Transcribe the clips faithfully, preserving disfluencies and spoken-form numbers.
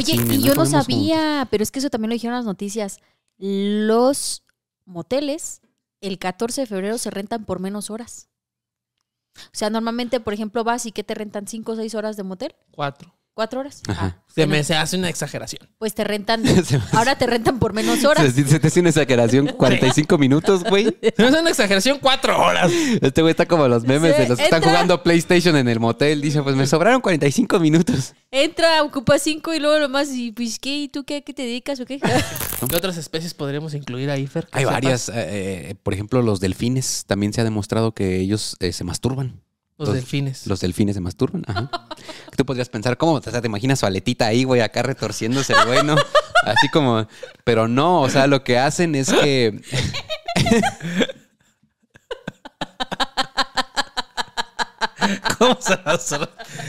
Oye, cine, y yo no comemos sabía, juntos. pero es que eso también lo dijeron las noticias. Los moteles el catorce de febrero se rentan por menos horas. O sea, normalmente, por ejemplo, vas y ¿qué te rentan? ¿Cinco o seis horas de motel? Cuatro. ¿Cuatro horas? Ajá. Ah, Se bueno, me se hace una exageración. pues te rentan, ahora te rentan por menos horas. Se, se te hace una exageración. cuarenta y cinco minutos, güey. Se me hace una exageración cuatro horas. Este güey está como los memes Se de los que están entra- jugando PlayStation en el motel. Dice, pues me sobraron cuarenta y cinco minutos. Entra, ocupa cinco y luego lo más, y pues, ¿qué? ¿Y tú qué? ¿A qué te dedicas o qué? ¿Qué otras especies podríamos incluir ahí, Fer? Que Hay sepas. varias. eh, eh, por ejemplo, los delfines. También se ha demostrado que ellos eh, se masturban. Los, los- delfines. Los delfines se masturban. Ajá. Tú podrías pensar, ¿cómo? O sea, te imaginas su aletita ahí, güey, acá retorciéndose el bueno. Así como... Pero no, o sea, lo que hacen es que... ¿Cómo se va a hacer?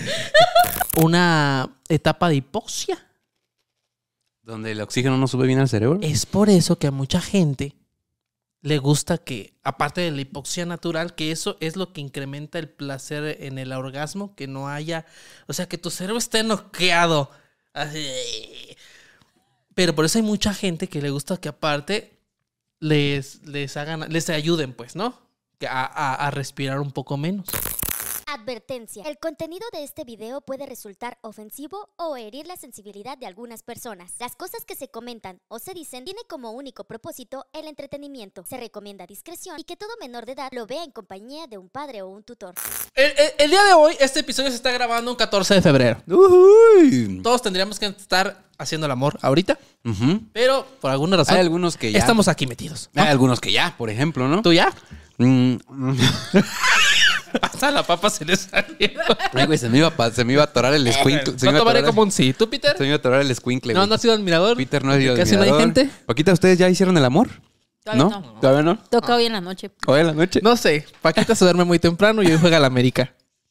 Una etapa de hipoxia. Donde el oxígeno no sube bien al cerebro. Es por eso que a mucha gente le gusta que, aparte de la hipoxia natural, que eso es lo que incrementa el placer en el orgasmo, que no haya, o sea, que tu cerebro esté noqueado. Así. Pero por eso hay mucha gente que le gusta que aparte les, les hagan, les ayuden, pues, ¿no? Que A, a, a respirar un poco menos. Advertencia. El contenido de este video puede resultar ofensivo o herir la sensibilidad de algunas personas. Las cosas que se comentan o se dicen tiene como único propósito el entretenimiento. Se recomienda discreción y que todo menor de edad lo vea en compañía de un padre o un tutor. El, el, el día de hoy, este episodio se está grabando un catorce de febrero. Uy. Todos tendríamos que estar haciendo el amor ahorita, Ujú. pero por alguna razón Hay algunos que ya... estamos aquí metidos. ¿no? Hay algunos que ya, por ejemplo, ¿no? ¿Tú ya? Mm, mm. Hasta la papa se le salió. Ay, güey, se me iba a, pa- se me iba a atorar el escuincle. Se me Lo iba a tomaré atorar- como un sí. ¿Tú, Peter? se me iba a atorar el escuincle, No, güey. no has sido admirador. Peter no ha sido Casi no hay admirador. gente. Paquita, ¿ustedes ya hicieron el amor? Todavía ¿No? no. ¿Todavía no? Toca hoy en la noche. Hoy en la noche. No sé. Paquita se duerme muy temprano y hoy juega a la América.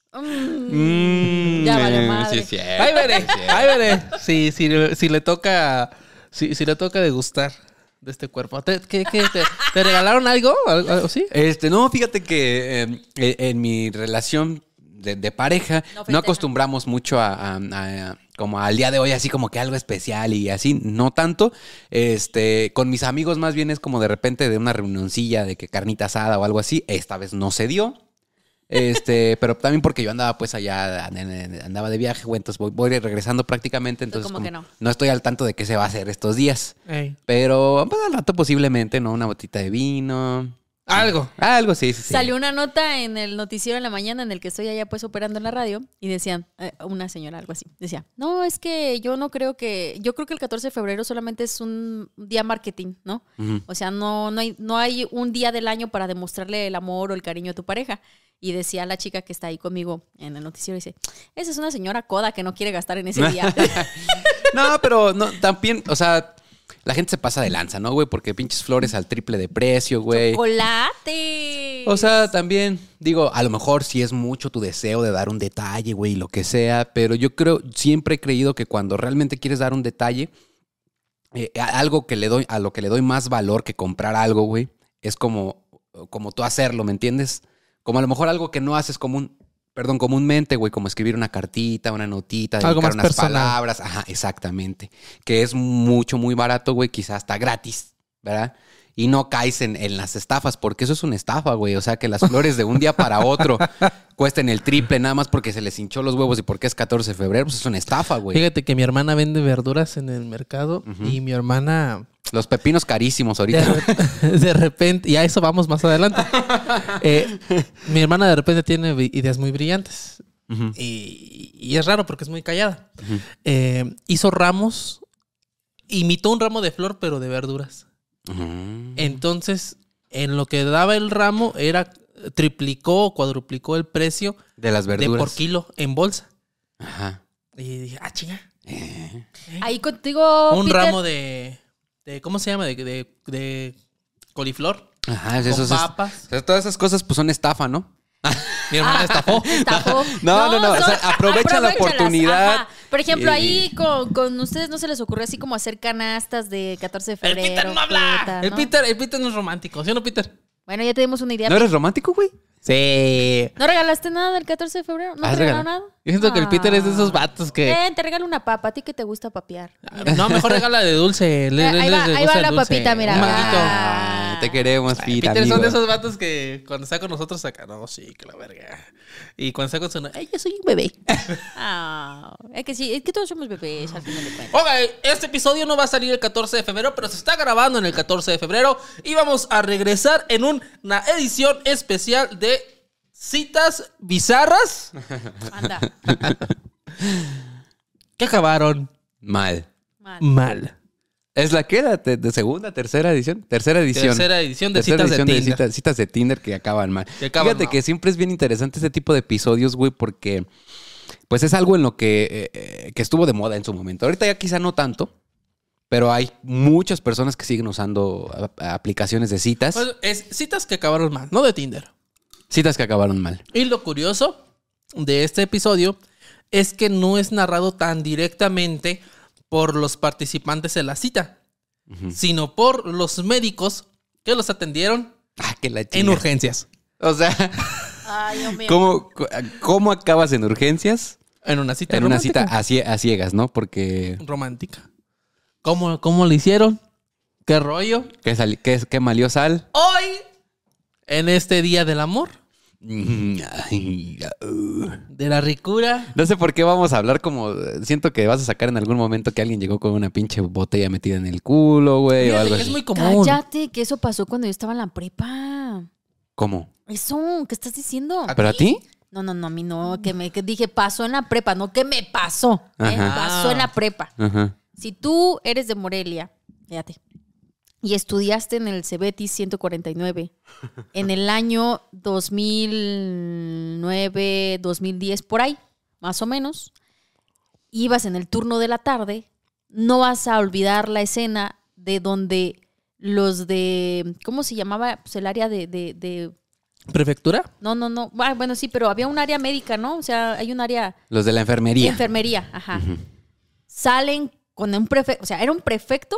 Mm, Ya valió eh, madre. Sí, es cierto. Ahí veré. Ahí veré. Si, si, si le toca... Si, si le toca degustar de este cuerpo. ¿Te, qué, qué, te, ¿te regalaron algo? ¿Algo, algo así? Este, no, fíjate que eh, eh, en mi relación de, de pareja No no, festejan. acostumbramos mucho a, a- a- a- como al día de hoy, así como que algo especial y así, no tanto. Este, con mis amigos más bien es como de repente de una reunioncilla de que carnita asada o algo así. Esta vez no se dio. Este, pero también porque yo andaba pues allá, andaba de viaje, güey, entonces voy, voy regresando prácticamente, entonces como como que no. no estoy al tanto de qué se va a hacer estos días. Ey. Pero pues, al rato posiblemente, ¿no? Una botita de vino. Algo. Algo, sí, sí, sí. Salió una nota en el noticiero en la mañana en el que estoy allá pues operando en la radio y decían, eh, una señora, algo así, decía, no, es que yo no creo que, yo creo que el catorce de febrero solamente es un día marketing, ¿no? Ujú. O sea, no, no, hay, no hay un día del año para demostrarle el amor o el cariño a tu pareja. Y decía la chica que está ahí conmigo en el noticiero, dice, esa es una señora coda que no quiere gastar en ese día. No, pero no, también, o sea, la gente se pasa de lanza, ¿no, güey? Porque pinches flores al triple de precio, güey. ¡Chocolate! O sea, también, digo, a lo mejor sí es mucho tu deseo de dar un detalle, güey, lo que sea, pero yo creo, siempre he creído que cuando realmente quieres dar un detalle, eh, a- algo que le doy, a lo que le doy más valor que comprar algo, güey, es como, como tú hacerlo, ¿me entiendes? Como a lo mejor algo que no haces común, perdón, comúnmente, güey, como escribir una cartita, una notita, Algo dedicar más unas personal. palabras. Ajá, exactamente. Que es mucho, muy barato, güey, quizás hasta gratis, ¿verdad? Y no caes en, en las estafas, porque eso es una estafa, güey. O sea, que las flores de un día para otro cuesten el triple nada más porque se les hinchó los huevos y porque es catorce de febrero, pues es una estafa, güey. Fíjate que mi hermana vende verduras en el mercado Ujú. y mi hermana Los pepinos carísimos de, ahorita. re- de repente, y a eso vamos más adelante. Eh, mi hermana de repente tiene vi- ideas muy brillantes Ujú. y, y es raro porque es muy callada. Ujú. Eh, hizo ramos, imitó un ramo de flor pero de verduras. Ujú. Entonces, en lo que daba el ramo era triplicó o cuadruplicó el precio De las de verduras. por kilo en bolsa. Ajá. Y dije, ah, chinga. Eh. Ahí contigo, Un Peter. ramo de, de ¿cómo se llama? De, de, de coliflor. Ajá, Con eso es- papas. o sea, todas esas cosas pues son estafa, ¿no? Mi hermana estafó. Estafó. No, no, no, o sea, aprovechan la aprovéchalas, oportunidad. ajá. Por ejemplo, Y- ahí con, con ustedes no se les ocurre así como hacer canastas de catorce de El febrero. Peter no habla. fruta, El ¿no? Peter, el Peter no es romántico, ¿sí o no, Peter? Bueno, ya tenemos una idea. ¿No eres romántico, güey? Sí. ¿No regalaste nada el catorce de febrero? ¿No ¿Has te regalaron regalado? nada? Yo siento que el Peter es de esos vatos que... Eh, te regalo una papa. ¿A ti que te gusta papear? No, mejor regala de dulce. Le, Eh, ahí le- va- le ahí gusta va el la dulce. papita, mira. Un manguito. Ah. Ay, te queremos, Ay, Peter, Peter son de amigo. esos vatos que cuando está con nosotros saca, no, sí, que la verga. Y cuando está con su... Ay, yo soy un bebé. Ah, es que sí, es que todos somos bebés al final de cuentas. Ok, este episodio no va a salir el catorce de febrero, pero se está grabando en el catorce de febrero y vamos a regresar en una edición especial de citas bizarras Anda. que acabaron Mal. Mal. mal. ¿Es la que era? ¿De, de segunda, tercera edición? Tercera edición. Tercera edición de Tercera citas de edición Tinder. citas, citas de Tinder que acaban mal. Que acaban Fíjate mal. que siempre es bien interesante este tipo de episodios, güey, porque pues es algo en lo que, eh, eh, que estuvo de moda en su momento. Ahorita ya quizá no tanto, pero hay muchas personas que siguen usando a- aplicaciones de citas. Pues, es citas que acabaron mal, no de Tinder. Citas que acabaron mal. Y lo curioso de este episodio es que no es narrado tan directamente por los participantes en la cita, Ujú. sino por los médicos que los atendieron Ah, que la en chinga. urgencias. O sea, Ay, Dios mío. ¿cómo, ¿cómo acabas en urgencias? En una cita En una romántica. cita a, cie- a ciegas, ¿no? Porque... romántica. ¿Cómo, cómo le hicieron? ¿Qué rollo? ¿Qué, sali- qué, qué malió sal? Hoy, en este día del amor, Ay, uh. de la ricura, No sé por qué vamos a hablar como... Siento que vas a sacar en algún momento que alguien llegó con una pinche botella metida en el culo, güey, o fíjate algo que así. es muy común. Cállate, que eso pasó cuando yo estaba en la prepa. ¿Cómo? Eso, ¿qué estás diciendo? ¿Pero a ti? No, no, no, a mí no, que me que dije pasó en la prepa, no que me pasó. ¿eh? Ajá. Pasó en la prepa. Ajá. Si tú eres de Morelia, fíjate, y estudiaste en el Cebetis ciento cuarenta y nueve, en el año dos mil nueve, dos mil diez, por ahí, más o menos, ibas en el turno de la tarde, no vas a olvidar la escena de donde los de, ¿cómo se llamaba? Pues el área de, de, de ¿Prefectura? no, no, no, ah, bueno, sí, pero había un área médica, ¿no? O sea, hay un área Los de la de enfermería. enfermería, ajá. Salen con un prefecto, o sea, era un prefecto,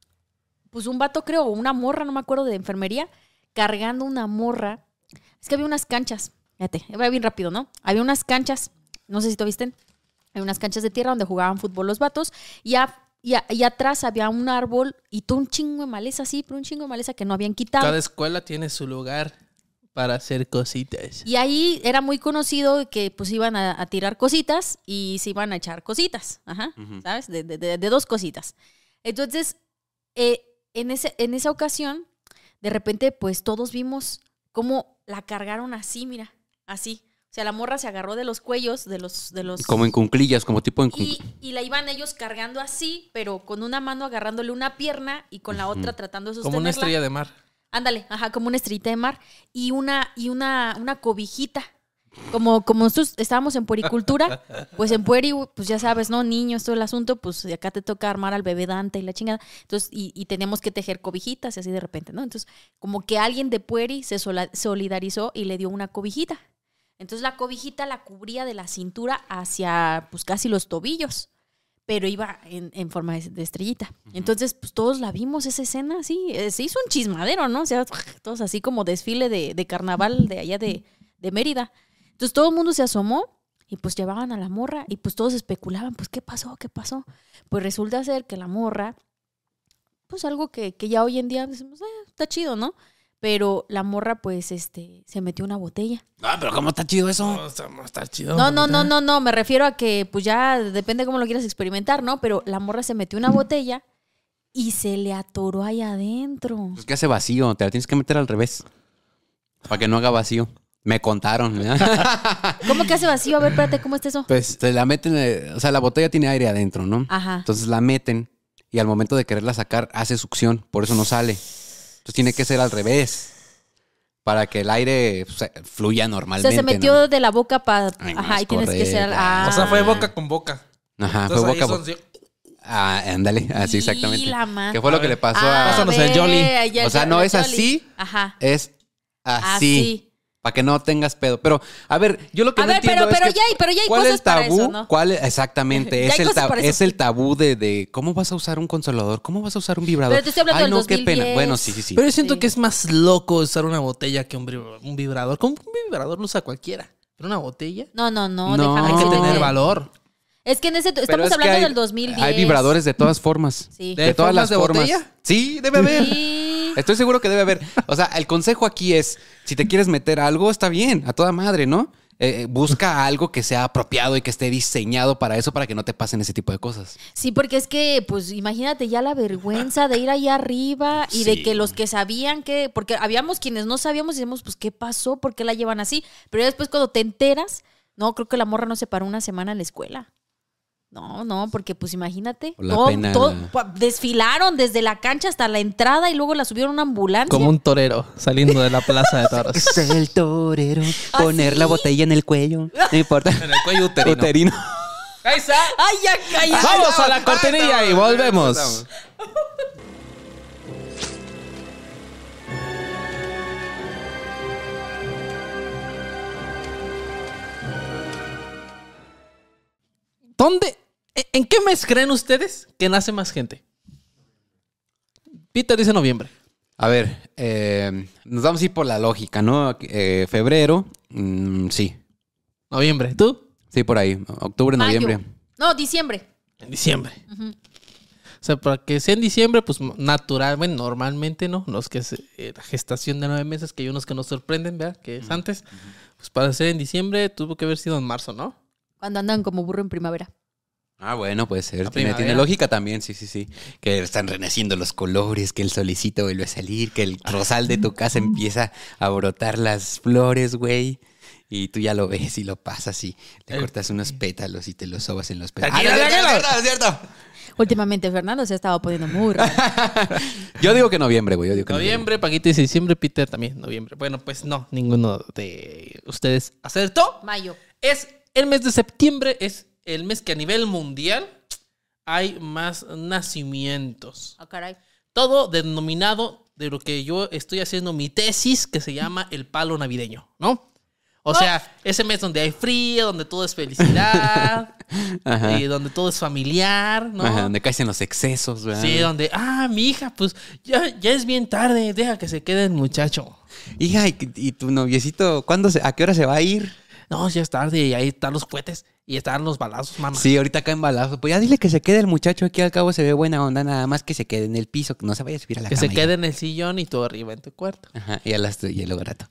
pues un vato creo, o una morra, no me acuerdo, de enfermería, cargando una morra. Es que había unas canchas, fíjate, va bien rápido, ¿no? Había unas canchas, no sé si te viste, hay unas canchas de tierra donde jugaban fútbol los vatos, y, a- y, a- y atrás había un árbol y todo un chingo de maleza, sí, pero un chingo de maleza que no habían quitado. Cada escuela tiene su lugar para hacer cositas. Y ahí era muy conocido que pues iban a, a tirar cositas y se iban a echar cositas, ajá, Ujú. ¿sabes? De, de- de- de dos cositas. Entonces, eh, en, ese, en esa ocasión, de repente, pues todos vimos cómo la cargaron así, mira, así. O sea, la morra se agarró de los cuellos, de los... De los Como en cunclillas, como tipo en y, cunclillas. y la iban ellos cargando así, pero con una mano agarrándole una pierna y con la otra tratando de sostenerla. Como una estrella de mar. Ándale, ajá, como una estrellita de mar y una y una una cobijita. Como como nosotros estábamos en puericultura, pues en pueri, pues ya sabes, ¿no? Niños, todo el asunto, pues acá te toca armar al bebé Dante y la chingada. Entonces, y, y teníamos que tejer cobijitas y así de repente, ¿no? Entonces, como que alguien de pueri se sola- solidarizó y le dio una cobijita. Entonces, la cobijita la cubría de la cintura hacia, pues casi los tobillos, pero iba en, en forma de, de estrellita. Entonces, pues todos la vimos esa escena, así. eh, Se hizo un chismadero, ¿no? O sea, todos así como desfile de, de carnaval de allá de, de Mérida. Entonces, todo el mundo se asomó y pues llevaban a la morra y pues todos especulaban, pues, ¿qué pasó? ¿Qué pasó? Pues resulta ser que la morra, pues algo que, que ya hoy en día decimos, eh, está chido, ¿no? Pero la morra, pues, este, se metió una botella. Ah, pero ¿cómo está chido eso? No, está, no está chido. No, no, no, bonita. no, no, me refiero a que pues ya depende cómo lo quieras experimentar, ¿no? Pero la morra se metió una botella y se le atoró ahí adentro. Pues que hace vacío, te la tienes que meter al revés. Para que no haga vacío. Me contaron. ¿Cómo que hace vacío? A ver, espérate, ¿cómo está eso? Pues se la meten, eh, o sea, la botella tiene aire adentro, ¿no? Ajá. Entonces la meten y al momento de quererla sacar hace succión, por eso no sale. Entonces tiene que ser al revés. Para que el aire pues, fluya O normalmente. sea, se metió ¿no? de la boca para... Ay, no Ajá, es y tienes que ser... correcto. Ah. O sea, fue boca con boca. Ajá, Entonces, fue ahí boca a son boca. así. Ah, ándale, así Y exactamente. la ma- ¿Qué fue lo A que ver. le pasó Ah, a...? Pásanos ve, el Jolly. ya- O sea, ya- no ya es Jolly. así, Ajá. es así. Así. Para que no tengas pedo. Pero, a ver, yo lo que A no ver, entiendo pero- es pero que ya hay- pero ya hay ¿cuál cosas es el tabú? para eso, ¿no? ¿Cuál es- exactamente, Ya es hay el, cosas tab- para eso. es el tabú de, de ¿cómo vas a usar un consolador? ¿Cómo vas a usar un vibrador? Pero te estoy hablando Ay, del no, qué dos mil diez. pena. Bueno, sí, sí, sí. Pero yo siento Sí. que es más loco usar una botella que un, vibra- un vibrador. Como un vibrador lo usa cualquiera. Pero una botella No, no, no, No. déjame hay que decirte tener que- valor. Es que en ese... Pero Estamos es que hablando hay- del dos mil diez. Hay vibradores de todas formas. Sí. De, ¿De todas formas las de formas. botella? Sí, debe haber. Sí. Estoy seguro que debe haber. O sea, el consejo aquí es, si te quieres meter algo, está bien, a toda madre, ¿no? Eh, busca algo que sea apropiado y que esté diseñado para eso, para que no te pasen ese tipo de cosas. Sí, porque es que, pues, imagínate ya la vergüenza de ir allá arriba y de Sí. que los que sabían que... Porque habíamos quienes no sabíamos y decíamos, pues, ¿qué pasó? ¿Por qué la llevan así? Pero ya después cuando te enteras, no, creo que la morra no se paró una semana en la escuela. No, no, porque pues imagínate. Por la todo- pena. todo- pa- desfilaron desde la cancha hasta la entrada y luego la subieron a una ambulancia. Como un torero saliendo de la plaza de toros. Es el torero, poner la botella en el cuello, no importa. En el cuello uterino. Uterino. Ahí está. ¡Ay, ya cállate! Vamos a la cortinilla y volvemos. ¿Dónde? ¿En qué mes creen ustedes que nace más gente? Peter dice noviembre. A ver, eh, nos vamos a ir por la lógica, ¿no? Eh, febrero, mm, sí. Noviembre. ¿Tú? Sí, por ahí. Octubre, Mayo. noviembre. No, diciembre. En diciembre. Ujú. O sea, para que sea en diciembre, pues natural, bueno, normalmente no. Los que es eh, la gestación de nueve meses, que hay unos que nos sorprenden, ¿verdad? Que es antes. Pues para ser en diciembre tuvo que haber sido en marzo, ¿no? Cuando andan como burro en primavera. Ah, bueno, puede ser. La Tiene, primavera. tiene lógica también, sí, sí, sí. Que están reneciendo los colores, que el solicito vuelve a salir, que el rosal de tu casa empieza a brotar las flores, güey. Y tú ya lo ves y lo pasas y le El- cortas unos pétalos y te los sobas en los pétalos. Aquí, Ah, no, es aquí, cierto, aquí. es cierto, es cierto. Últimamente Fernando se ha estado poniendo muy raro. Yo digo que noviembre, güey. Yo digo que Noviembre, Paquita dice diciembre, Peter también, noviembre. Bueno, pues no, ninguno de ustedes acertó. Mayo. Es el mes de septiembre, es el mes que a nivel mundial hay más nacimientos. Ah, caray. Todo denominado de lo que yo estoy haciendo mi tesis, que se llama el palo navideño, ¿no? O sea, ese mes donde hay frío, donde todo es felicidad, Ajá. y donde todo es familiar, ¿no? Ajá, donde caen los excesos, ¿verdad? Sí, donde, ah, mi hija, pues ya, ya es bien tarde, deja que se quede el muchacho. Hija, ¿y, y tu noviecito, ¿cuándo se, a qué hora se va a ir? No, ya es tarde y ahí están los cohetes y están los balazos, mamá. Sí, ahorita caen balazos. Pues ya dile que se quede el muchacho aquí, al cabo se ve buena onda, nada más que se quede en el piso, que no se vaya a subir a la Que cama. se quede en el sillón y tú arriba en tu cuarto. Ajá, y a las y luego rato.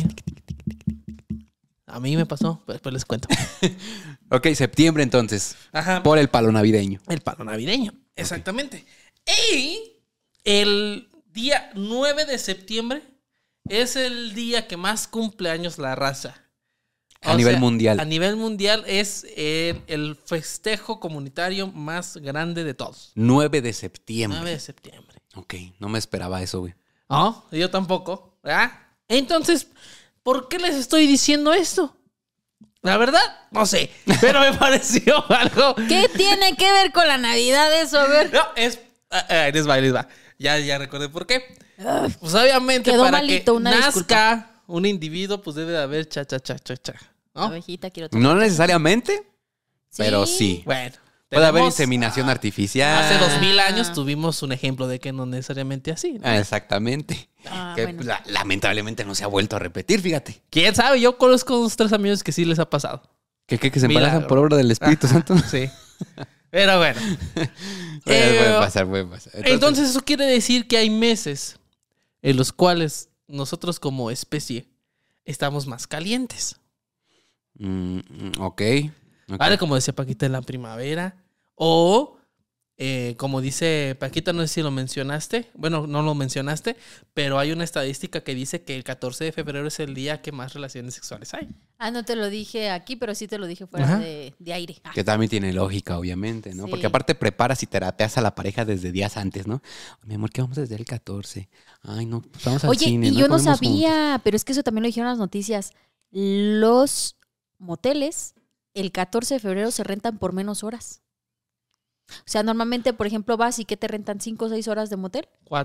A mí me pasó, pero después les cuento. Ok, septiembre entonces. Ajá. Por el palo navideño. El palo navideño, exactamente. Y el día nueve de septiembre es el día que más cumple años la raza. A nivel mundial. A nivel mundial es el, el festejo comunitario más grande de todos. nueve de septiembre. nueve de septiembre. Ok, no me esperaba eso, güey. No, yo tampoco, ¿verdad? Entonces, ¿por qué les estoy diciendo esto? La verdad, no sé, pero me pareció algo... ¿Qué tiene que ver con la Navidad eso? A ver. No, es... ah, ah, ahí les va, ahí les va. Ya, ya recordé por qué. Pues obviamente Quedó para malito, que una nazca disculpa. un individuo, pues debe de haber cha, cha, cha, cha, cha. ¿no? Abejita, quiero tu- No necesariamente, pero sí. Bueno. Puede haber tenemos- inseminación artificial. Hace dos mil años tuvimos un ejemplo de que no necesariamente así, ¿no? Ah, exactamente. Ah, que bueno. la- lamentablemente no se ha vuelto a repetir, fíjate. ¿Quién sabe? Yo conozco unos tres amigos que sí les ha pasado. Que, que, que se Milagro. embarazan por obra del Espíritu Ajá, Santo. Sí. Pero bueno. Puede, Eh, puede pasar, puede pasar. Entonces, eso quiere decir que hay meses en los cuales nosotros como especie estamos más calientes. Mm, mm, ok. ok. ¿Vale? Como decía Paquita en la primavera. O, eh, como dice Paquita, no sé si lo mencionaste. Bueno, no lo mencionaste, pero hay una estadística que dice que el catorce de febrero es el día que más relaciones sexuales hay. Ah, no te lo dije aquí, pero sí te lo dije fuera Ajá. de, de aire. Ah. Que también tiene lógica, obviamente, ¿no? Sí. Porque aparte preparas y terapeas a la pareja desde días antes, ¿no? Mi amor, ¿qué vamos desde el catorce? Ay, no, pues vamos al Oye, cine. y yo no Comemos juntos. sabía, pero es que eso también lo dijeron en las noticias. Los moteles el catorce de febrero se rentan por menos horas. O sea, normalmente, por ejemplo, vas y que te rentan cinco o seis horas de motel. Cuatro.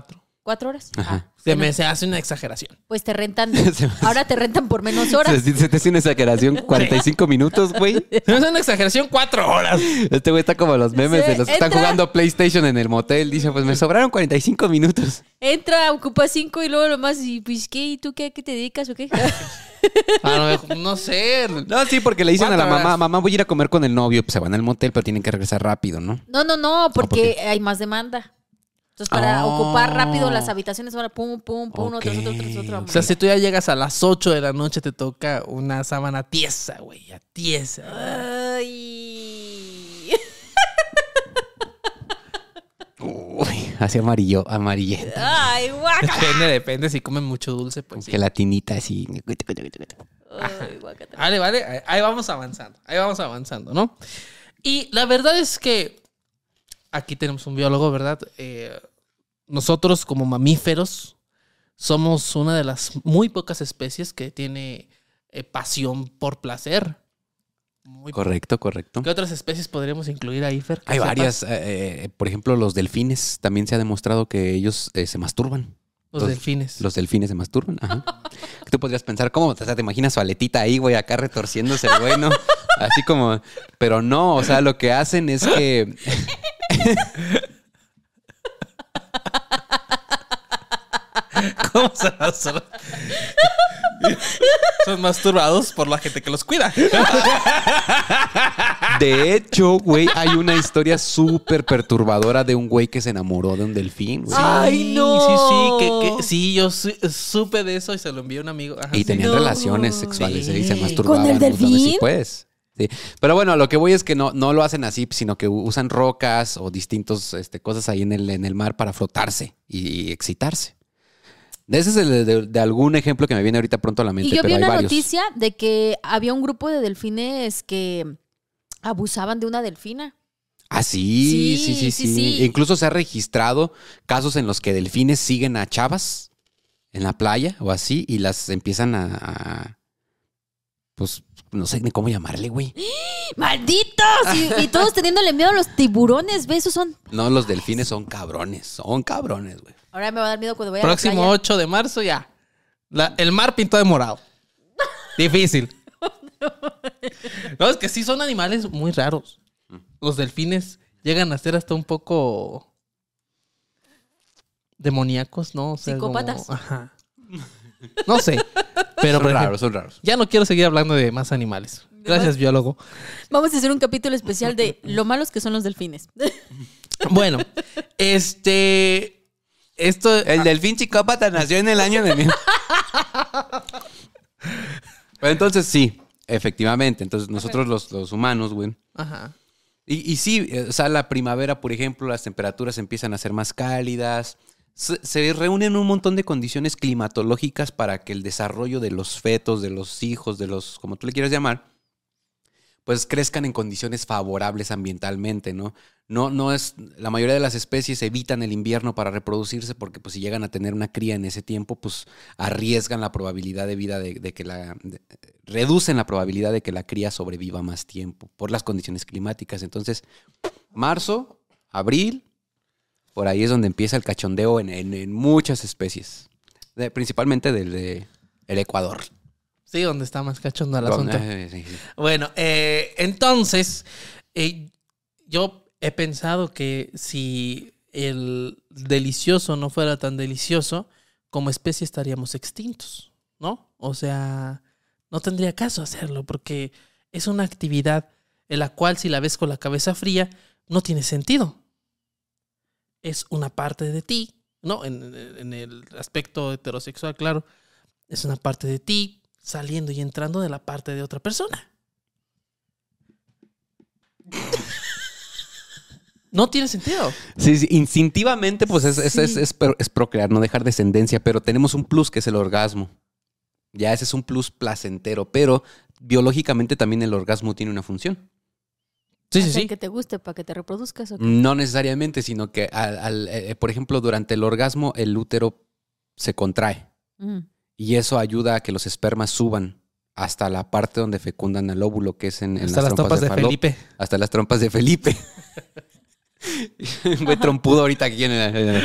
¿Cuatro horas? Ajá. Ah, Se bueno, me se hace una exageración. pues te rentan, Se me- ahora te rentan por menos horas. Se, se te hace una exageración. cuarenta y cinco minutos, güey. Se me hace una exageración cuatro horas. Este güey está como los memes Se de los que están entra- jugando PlayStation en el motel. Dice, pues me sobraron cuarenta y cinco minutos. Entra, ocupa cinco y luego lo más, y pues, ¿qué? ¿Y tú qué? ¿Qué te dedicas o qué? A lo mejor, no sé. No, sí, porque le dicen a la Cuatro mamá, horas. mamá, voy a ir a comer con el novio. Pues se van al motel, pero tienen que regresar rápido, ¿no? No, no, no, ¿por porque hay más demanda. Entonces, para Oh. ocupar rápido las habitaciones, ahora pum, pum, pum, uno tras otro, tras otro. O sea, si tú ya llegas a las ocho de la noche, te toca una sábana tiesa, güey. Ya tiesa. Ay. Uy, así amarillo, amarillento. Ay, guácala. Depende, depende. Si comen mucho dulce, pues sí. Gelatinita así. Ay, guácala. Vale, vale. Ahí- Ahí vamos avanzando. Ahí vamos avanzando, ¿no? Y la verdad es que aquí tenemos un biólogo, ¿verdad? Eh, nosotros como mamíferos somos una de las muy pocas especies que tiene eh, pasión por placer. Muy Correcto, correcto. ¿Qué otras especies podríamos incluir ahí, Fer? ¿Que Hay sepas? varias. eh, eh, por ejemplo, los delfines. También se ha demostrado que ellos eh, se masturban. Los, los- delfines. Los delfines se masturban. Ajá. Tú podrías pensar, ¿cómo? O sea, te imaginas su aletita ahí, güey, acá retorciéndose el güey, ¿no? Así como. Pero no, o sea, lo que hacen es que. ¿Cómo se las- Son masturbados por la gente que los cuida. De hecho, güey, hay una historia súper perturbadora de un güey que se enamoró de un delfín, güey. Ay, no. Sí, sí, que, que- sí, yo su- supe de eso y se lo envié a un amigo. Ajá, Y sí. tenían No. relaciones sexuales, ¿eh? Y se Sí. masturbaban. ¿Con el pues, donde delfín? sí puedes. Sí. Pero bueno, lo que voy es que no, no lo hacen así, sino que usan rocas o distintas este, cosas ahí en el, en el mar para frotarse y, y excitarse. Ese es el de, de- de algún ejemplo que me viene ahorita pronto a la mente, Y yo vi pero hay una varios. noticia de que había un grupo de delfines que abusaban de una delfina. Ah, sí, sí, sí, Sí, sí, sí, sí. Incluso se ha registrado casos en los que delfines siguen a chavas en la playa o así y las empiezan a, a- pues no sé ni cómo llamarle, güey. ¡Malditos! Y, y todos teniéndole miedo a los tiburones, ¿ves? Esos son... No, los delfines son cabrones, son cabrones, güey. Ahora me va a dar miedo cuando vaya a Próximo la playa. ocho de marzo ya. La- el mar pintó de morado. Difícil. No, es que sí son animales muy raros. Los delfines llegan a ser hasta un poco demoníacos, ¿no? O sea, Psicópatas. como- ajá. No sé. Pero Son por ejemplo, raros, son raros. ya no quiero seguir hablando de más animales. Gracias, biólogo. Vamos a hacer un capítulo especial de lo malos que son los delfines. Bueno, este. Esto. El delfín psicópata nació en el año de mil. Pero entonces sí, efectivamente. Entonces nosotros los, los humanos, güey. Ajá. Y, y sí, eh, o sea, la primavera, por ejemplo, las temperaturas empiezan a ser más cálidas. Se, se reúnen un montón de condiciones climatológicas para que el desarrollo de los fetos, de los hijos, de los, como tú le quieras llamar, pues crezcan en condiciones favorables ambientalmente, ¿no? No, no es, la mayoría de las especies evitan el invierno para reproducirse porque pues si llegan a tener una cría en ese tiempo, pues arriesgan la probabilidad de vida de, de que la, de- reducen la probabilidad de que la cría sobreviva más tiempo por las condiciones climáticas. Entonces, marzo, abril, por ahí es donde empieza el cachondeo en, en- en muchas especies, de- principalmente del de, el Ecuador. Sí, donde está más cachondo el Donde- asunto. eh, sí, sí. Bueno, eh, entonces, eh, yo he pensado que si el delicioso no fuera tan delicioso, como especie estaríamos extintos, ¿no? O sea, no tendría caso hacerlo porque es una actividad en la cual si la ves con la cabeza fría, no tiene sentido. Es una parte de ti, ¿no? En, en el aspecto heterosexual, claro, es una parte de ti saliendo y entrando de la parte de otra persona. No tiene sentido. Sí, sí, instintivamente, pues es, es, es, es pro- es procrear, no dejar descendencia, pero tenemos un plus que es el orgasmo. Ya ese es un plus placentero, pero biológicamente también el orgasmo tiene una función. Sí, sí, Hacer sí. que te guste para que te reproduzcas. ¿O qué? No necesariamente, sino que, al, al, eh, por ejemplo, durante el orgasmo el útero se contrae Mm. y eso ayuda a que los espermas suban hasta la parte donde fecundan al óvulo, que es en, en Hasta las trompas de Fallope. Felipe. Hasta las trompas de Felipe. Un güey trompudo ahorita aquí en el... en el-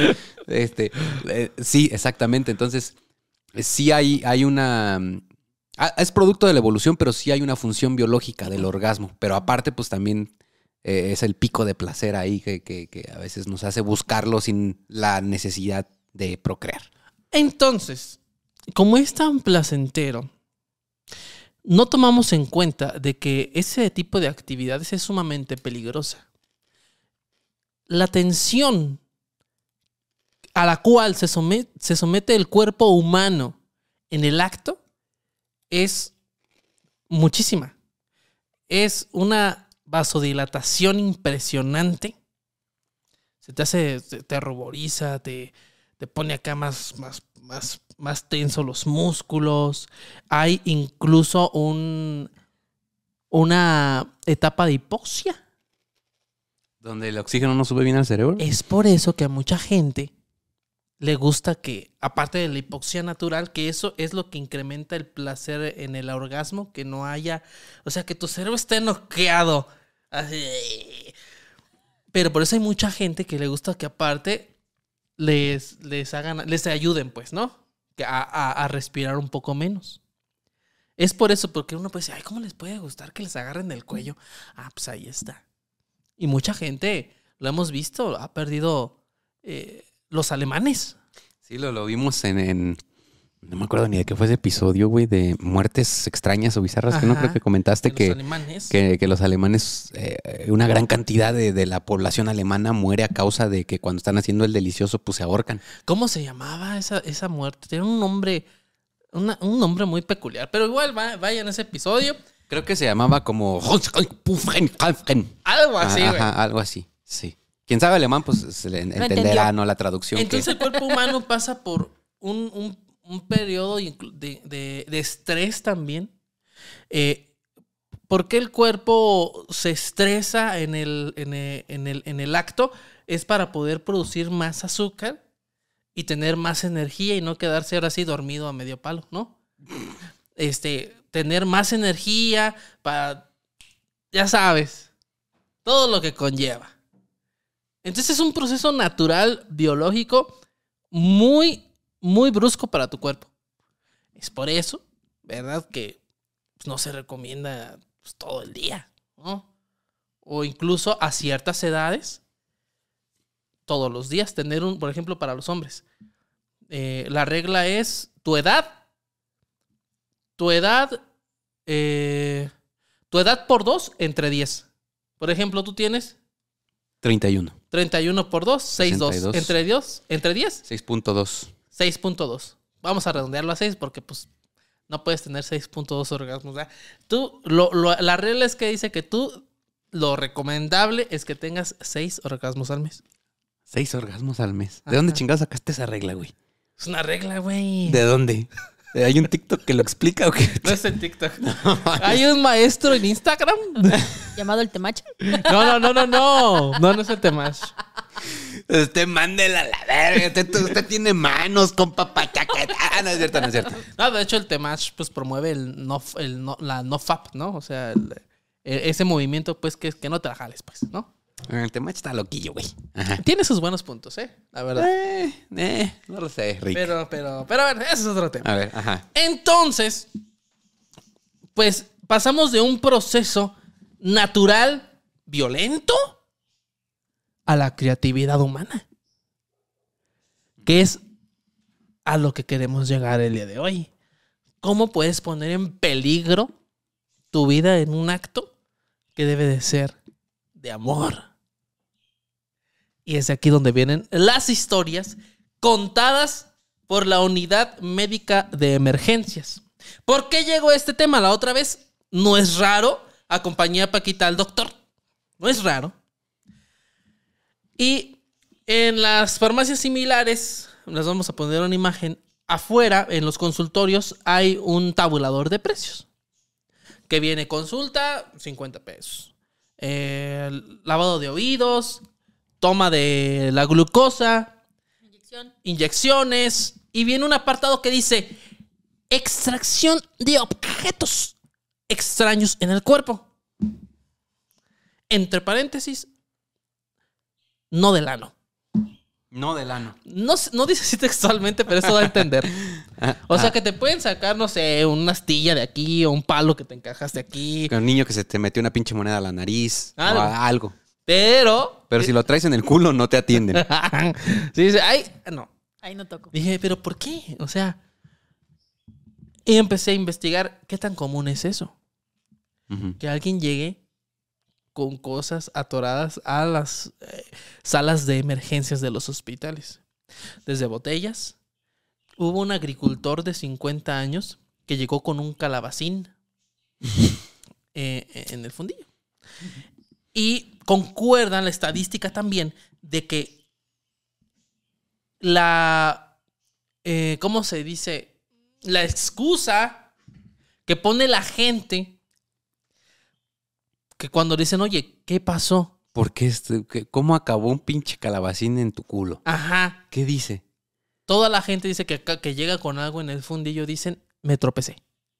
Este, eh, sí, exactamente. Entonces, eh, sí hay, hay una... ah, es producto de la evolución, pero sí hay una función biológica del orgasmo. Pero aparte, pues también eh, es el pico de placer ahí que, que, que a veces nos hace buscarlo sin la necesidad de procrear. Entonces, como es tan placentero, no tomamos en cuenta de que ese tipo de actividades es sumamente peligrosa. La tensión a la cual se somete, se somete el cuerpo humano en el acto es muchísima. Es una vasodilatación impresionante. Se te hace, te, te ruboriza, te, te pone acá más, más, más, más tenso los músculos. Hay incluso un, una etapa de hipoxia. ¿Donde el oxígeno no sube bien al cerebro? Es por eso que a mucha gente le gusta que, aparte de la hipoxia natural, que eso es lo que incrementa el placer en el orgasmo, que no haya, o sea, que tu cerebro esté noqueado. Así. Pero por eso hay mucha gente que le gusta que aparte les, les hagan, les ayuden, pues, ¿no? Que a, a, a respirar un poco menos. Es por eso, porque uno puede decir, ay, ¿cómo les puede gustar que les agarren el cuello? Ah, pues ahí está. Y mucha gente, lo hemos visto, ha perdido eh, los alemanes. Sí, lo, lo vimos en, en... No me acuerdo ni de qué fue ese episodio, güey, de muertes extrañas o bizarras. Ajá, que no creo que comentaste de que los alemanes. Que, que los alemanes, eh, una gran cantidad de, de la población alemana muere a causa de que cuando están haciendo el delicioso, pues se ahorcan. ¿Cómo se llamaba esa, esa muerte? Tiene un nombre, una, un nombre muy peculiar. Pero igual va, vayan a ese episodio. Creo que se llamaba como... Algo así, güey. Ajá, algo así, sí. Quien sabe alemán, pues se le entenderá, entendió. ¿no? La traducción. Entonces que... el cuerpo humano pasa por un, un, un periodo de, de, de estrés también. Eh, ¿Por qué el cuerpo se estresa en el, en, el, en, el, en el acto? Es para poder producir más azúcar y tener más energía y no quedarse ahora así dormido a medio palo, ¿no? Este, tener más energía para, ya sabes, todo lo que conlleva. Entonces es un proceso natural, biológico, muy, muy brusco para tu cuerpo. Es por eso, ¿verdad? Que pues, no se recomienda pues, todo el día, ¿no? O incluso a ciertas edades, todos los días, tener un, por ejemplo, para los hombres. Eh, la regla es tu edad. Tu edad, eh, tu edad por dos, entre diez. Por ejemplo, tú tienes... treinta y uno. treinta y uno por dos, sesenta y dos. ¿Entre diez? ¿Entre diez? seis punto dos. seis punto dos. Vamos a redondearlo a seis porque pues no puedes tener seis punto dos orgasmos. ¿Verdad? Tú, lo, lo, la regla es que dice que tú, lo recomendable es que tengas seis orgasmos al mes. Seis orgasmos al mes. ¿De Ajá. dónde chingados sacaste esa regla, güey? Es una regla, güey. ¿De dónde? ¿Hay un TikTok que lo explica o qué? No es en TikTok. Hay un maestro en Instagram. Llamado el Temacho. No, no, no, no, no. No, no es el Temash. Usted mándela a la verga. Usted, usted tiene manos con papachaqueta. Ah, no es cierto, no es cierto. No, de hecho el Temash pues promueve el no, el no, la no fap, ¿no? O sea, el, el, ese movimiento pues que, que no te la jales, pues, ¿no? El tema está loquillo, güey. Ajá. Tiene sus buenos puntos, ¿eh? La verdad. Eh, eh, no lo sé, Rick. Pero, pero, pero a ver, ese es otro tema. A ver, ajá. Entonces, pues pasamos de un proceso natural, violento, a la creatividad humana. Que es a lo que queremos llegar el día de hoy. ¿Cómo puedes poner en peligro tu vida en un acto que debe de ser de amor? Y es aquí donde vienen las historias contadas por la Unidad Médica de Emergencias. ¿Por qué llegó este tema? La otra vez no es raro. Acompañé a Paquita al doctor. No es raro. Y en las farmacias similares, les vamos a poner una imagen, afuera en los consultorios hay un tabulador de precios. Que viene consulta, cincuenta pesos. Eh, lavado de oídos, toma de la glucosa, Inyección. inyecciones, y viene un apartado que dice extracción de objetos extraños en el cuerpo. Entre paréntesis, no del ano. No del ano. No, no dice así textualmente, pero eso da a entender. O sea, que te pueden sacar, no sé, una astilla de aquí o un palo que te encajaste aquí. Un niño que se te metió una pinche moneda a la nariz. Algo. O a- algo. Pero... Pero si lo traes en el culo, no te atienden. Sí, dice, ay, no. Ahí no toco. Dije, ¿pero por qué? O sea... Y empecé a investigar qué tan común es eso. Ujú. Que alguien llegue con cosas atoradas a las eh, salas de emergencias de los hospitales. Desde botellas. Hubo un agricultor de cincuenta años que llegó con un calabacín eh, en el fundillo. Y concuerda la estadística también de que la... Eh, ¿Cómo se dice? La excusa que pone la gente... Que cuando dicen, oye, ¿qué pasó? ¿Por qué? este- qué- ¿Cómo acabó un pinche calabacín en tu culo? Ajá. ¿Qué dice? Toda la gente dice que, acá- que llega con algo en el fundillo, dicen, me tropecé.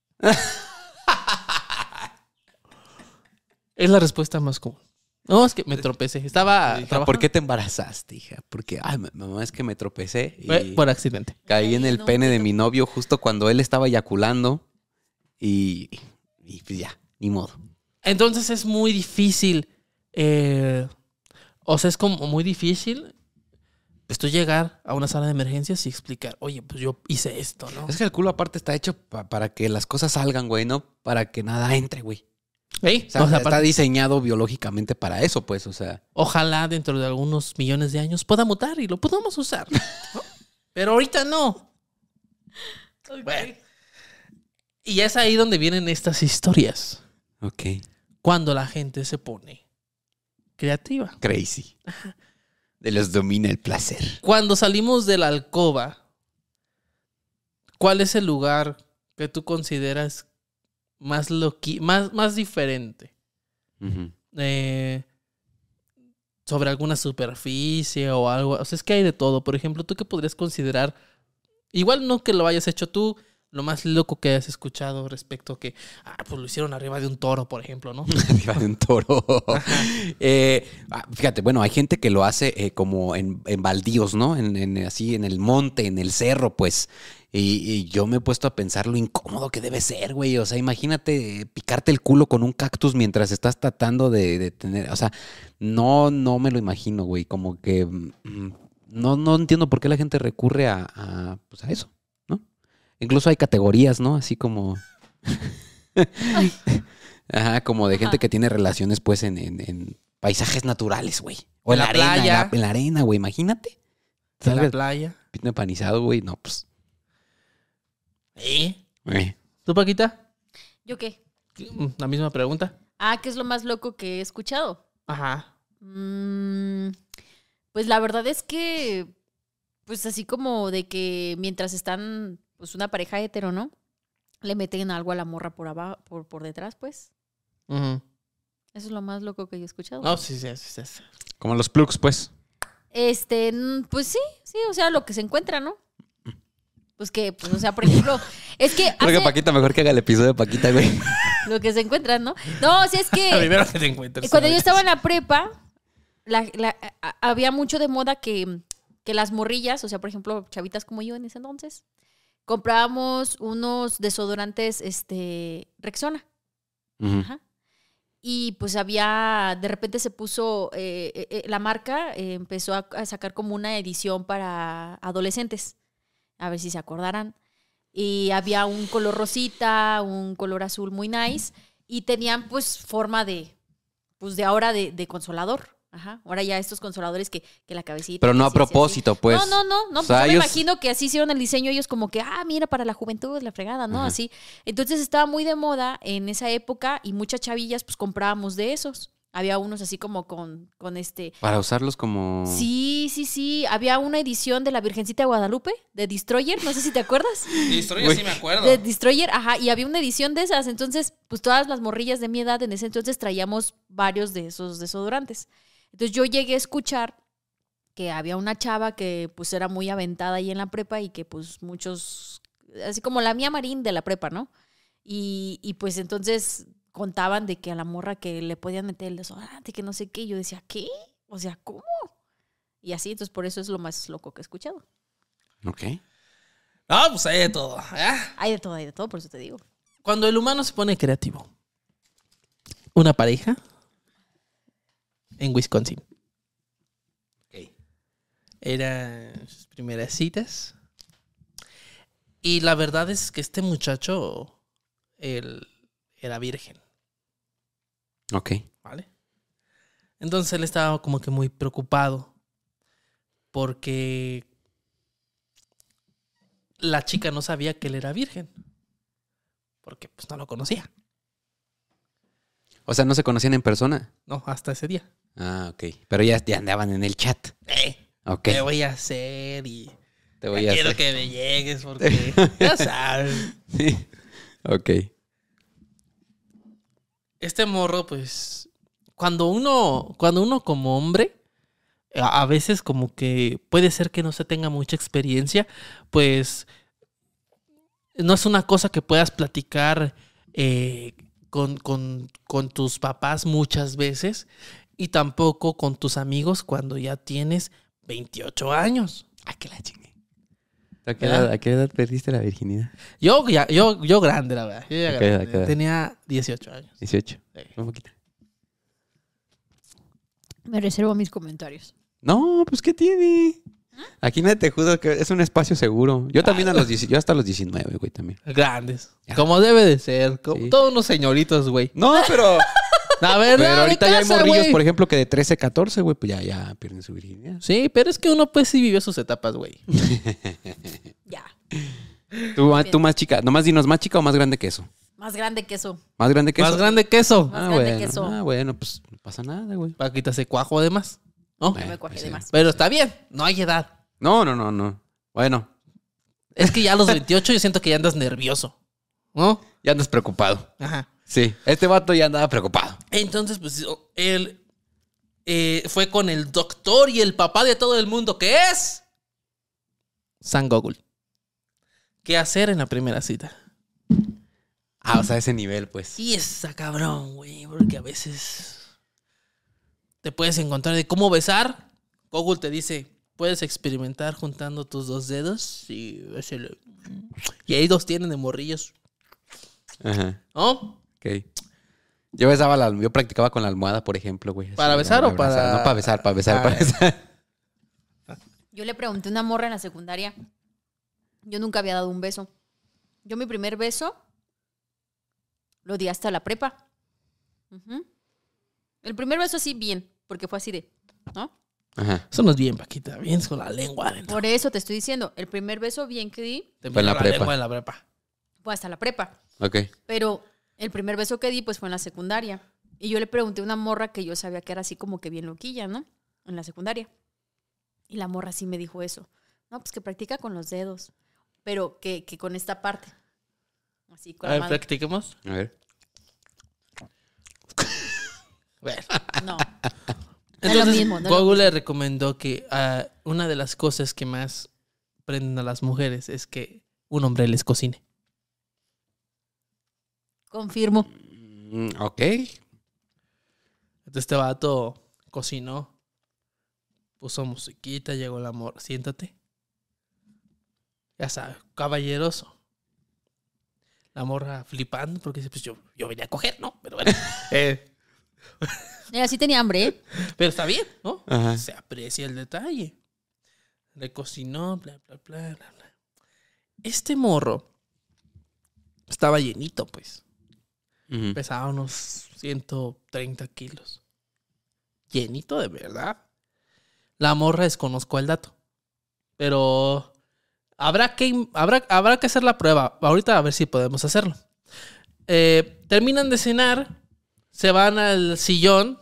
Es la respuesta más común. No, es que me tropecé. Estaba Hija, trabajando. ¿por qué te embarazaste, hija? Porque, ay, ma- mamá, es que me tropecé y Fue por accidente. caí en Ay, el no, pene qué de to- mi novio justo cuando él estaba eyaculando y, y pues ya, ni modo. Entonces es muy difícil. eh, o sea, es como muy difícil esto llegar a una sala de emergencias y explicar, oye, pues yo hice esto, ¿no? Es que el culo aparte está hecho pa- para que las cosas salgan, güey, no para que nada entre, güey. ¿Eh? O sea, O sea, está aparte- diseñado biológicamente para eso, pues, o sea. Ojalá dentro de algunos millones de años pueda mutar y lo podamos usar. ¿no? Pero ahorita no. Bueno. Y es ahí donde vienen estas historias. Ok. Cuando la gente se pone creativa. Crazy. De los domina el placer. Cuando salimos de la alcoba, ¿cuál es el lugar que tú consideras más loqui, más, más diferente? Ujú. Eh, sobre alguna superficie o algo. O sea, es que hay de todo. Por ejemplo, ¿tú qué podrías considerar? Igual no que lo hayas hecho tú, lo más loco que hayas escuchado respecto a que, ah, pues lo hicieron arriba de un toro, por ejemplo, ¿no? Arriba de un toro. Eh, ah, fíjate, bueno, hay gente que lo hace eh, como en, en baldíos, ¿no? En, en- así en el monte, en el cerro, pues. Y, y yo me he puesto a pensar lo incómodo que debe ser, güey. O sea, imagínate eh, picarte el culo con un cactus mientras estás tratando de, de tener. O sea, no, no me lo imagino, güey. Como que mm, no, no entiendo por qué la gente recurre a, a, pues a eso, ¿no? Incluso hay categorías, ¿no? Así como. Ajá, como de gente Ajá. que tiene relaciones, pues, en, en- en paisajes naturales, güey. O En en la, la arena, en playa. la, en la arena, güey. Imagínate. En la Salgas playa. pito empanizado, güey. No, pues. ¿Eh? eh. ¿Tú, Paquita? ¿Yo qué? La misma pregunta. Ah, ¿qué es lo más loco que he escuchado? Ajá. Mm, pues la verdad es que, pues así como de que mientras están, pues una pareja hetero, ¿no? Le meten algo a la morra por abajo, por, por detrás, pues. Ujú. Eso es lo más loco que yo he escuchado. No, sí, sí, sí, sí. Como los plugs, pues. Este, mm, pues sí, sí, o sea, lo que se encuentra, ¿no? Pues que, pues, o sea, por ejemplo, es que Creo que hace Paquita, mejor que haga el episodio de Paquita, güey. lo que se encuentra, ¿no? No, o sea, es que Primero que te encuentres. cuando yo estaba en la prepa, la- la- a- había mucho de moda que, que las morrillas, o sea, por ejemplo, chavitas como yo en ese entonces, comprábamos unos desodorantes, este, Rexona. Ujú. Ajá. Y pues había, de repente se puso, eh, eh, eh, la marca eh, empezó a, a sacar como una edición para adolescentes, a ver si se acordarán. Y había un color rosita, un color azul muy nice, y tenían pues forma de, pues de ahora de, de consolador. Ajá. Ahora ya estos consoladores que, que la cabecita. Pero no que a sí, así, así. propósito, pues. No, no, no, no. O sea, pues yo ellos- me imagino que así hicieron el diseño ellos como que, ah, mira, para la juventud, la fregada, ¿no? Ajá. Así. Entonces estaba muy de moda en esa época y muchas chavillas pues comprábamos de esos. Había unos así como con, con este... Para usarlos como. Sí, sí, sí. Había una edición de la Virgencita de Guadalupe, de Destroyer, no sé si te acuerdas. Destroyer sí me acuerdo. De Destroyer, ajá, y había una edición de esas. Entonces, pues todas las morrillas de mi edad en ese entonces traíamos varios de esos desodorantes. Entonces yo llegué a escuchar que había una chava que pues era muy aventada ahí en la prepa y que pues muchos, así como la mía Marín de la prepa, ¿no? Y, y pues entonces contaban de que a la morra que le podían meter el desodorante, que no sé qué, y yo decía, ¿qué? O sea, ¿cómo? Y así, entonces por eso es lo más loco que he escuchado. Ok. No, pues hay de todo. ¿eh? Hay de todo, hay de todo, por eso te digo. Cuando el humano se pone creativo. Una pareja en Wisconsin. Ok. Eran sus primeras citas. Y la verdad es que este muchacho, él era virgen, Ok. ¿vale? Entonces él estaba como que muy preocupado porque la chica no sabía que él era virgen. Porque pues no lo conocía. O sea, no se conocían en persona. No, hasta ese día. Ah, ok. Pero ya, ya andaban en el chat. Eh, Ok. ¿Qué voy a hacer? Y Te voy ya a quiero hacer. que me llegues porque ya sabes. Sí. Ok. Este morro, pues, cuando uno, cuando uno como hombre, a, a veces como que puede ser que no se tenga mucha experiencia, pues no es una cosa que puedas platicar eh, con, con, con tus papás muchas veces y tampoco con tus amigos cuando ya tienes veintiocho años. ¿A qué la chingue? ¿A qué, ¿Verdad? edad, ¿A qué edad perdiste la virginidad? Yo, ya, yo, yo grande, la verdad. Yo ya ¿A qué edad, grande. qué edad? Tenía dieciocho años. dieciocho. Sí. Un poquito. Me reservo mis comentarios. No, pues ¿qué tiene? Aquí nadie te juro que es un espacio seguro. Yo también a los diez, yo hasta los diecinueve, güey, también. Grandes. Ya. Como debe de ser. Como Sí. todos unos señoritos, güey. No, pero... La verdad, pero de ahorita ya hay casa, morrillos, güey. por ejemplo, que de trece, catorce, güey, pues ya, ya pierden su virginidad. Sí, pero es que uno pues sí vivió sus etapas, güey. Ya. Tú, tú más chica, nomás dinos, ¿más chica o más grande que eso? Más grande que eso. ¿Más grande que Más eso? grande que eso. Más Ah, grande bueno. que eso. Ah, bueno, pues no pasa nada, güey. Para quitarse cuajo además. ¿No? No Eh, me cuaje pues de sí. más. Pero está bien. No hay edad. No, no, no, no. Bueno, Es que ya a los veintiocho yo siento que ya andas nervioso. ¿No? ya andas preocupado. Ajá. Sí, este vato ya andaba preocupado. Entonces, pues, él eh, fue con el doctor y el papá de todo el mundo, que es San Google. ¿Qué hacer en la primera cita? Ah, o sea, ese nivel, pues. Sí, está cabrón, güey, porque a veces te puedes encontrar de cómo besar. Google te dice, puedes experimentar juntando tus dos dedos y béselo. Y ahí dos tienen de morrillos, Ajá, ¿no? ok. Yo besaba la, yo practicaba con la almohada, por ejemplo, güey. así, ¿Para besar o abrazar. para...? No, para besar, para besar, Ah. para besar. Yo le pregunté a una morra en la secundaria. Yo nunca había dado un beso. Yo mi primer beso lo di hasta la prepa. Ujú. El primer beso así bien, porque fue así de, ¿no? Ajá. Eso no es bien, Paquita, bien con la lengua adentro. Por eso te estoy diciendo, el primer beso bien que di Te Fue en la metió prepa. lengua en la prepa. fue hasta la prepa. Ok. Pero el primer beso que di pues fue en la secundaria. Y yo le pregunté a una morra que yo sabía que era así como que bien loquilla, ¿no? En la secundaria. Y la morra sí me dijo eso. No, pues que practica con los dedos. Pero que, que con esta parte. Así, con A la ver, mano. practiquemos. A ver. Bueno. No. Entonces, lo mismo, no es lo Google le recomendó que ah, una de las cosas que más prenden a las mujeres es que un hombre les cocine. Confirmo. Mm, ok. Entonces este vato cocinó, puso musiquita, llegó el amor. Siéntate. Ya sabes, caballeroso. La morra flipando porque dice, pues yo, yo venía a coger, ¿no? Pero bueno. eh, Ella sí tenía hambre, ¿eh? pero está bien, ¿no? Ajá. Se aprecia el detalle. Le cocinó, bla, bla, bla, bla, bla. Este morro estaba llenito, pues. Ujú. Pesaba unos ciento treinta kilos. Llenito de verdad. La morra desconozco el dato. Pero habrá que, habrá, habrá que hacer la prueba. Ahorita a ver si podemos hacerlo. Eh, terminan de cenar. Se van al sillón.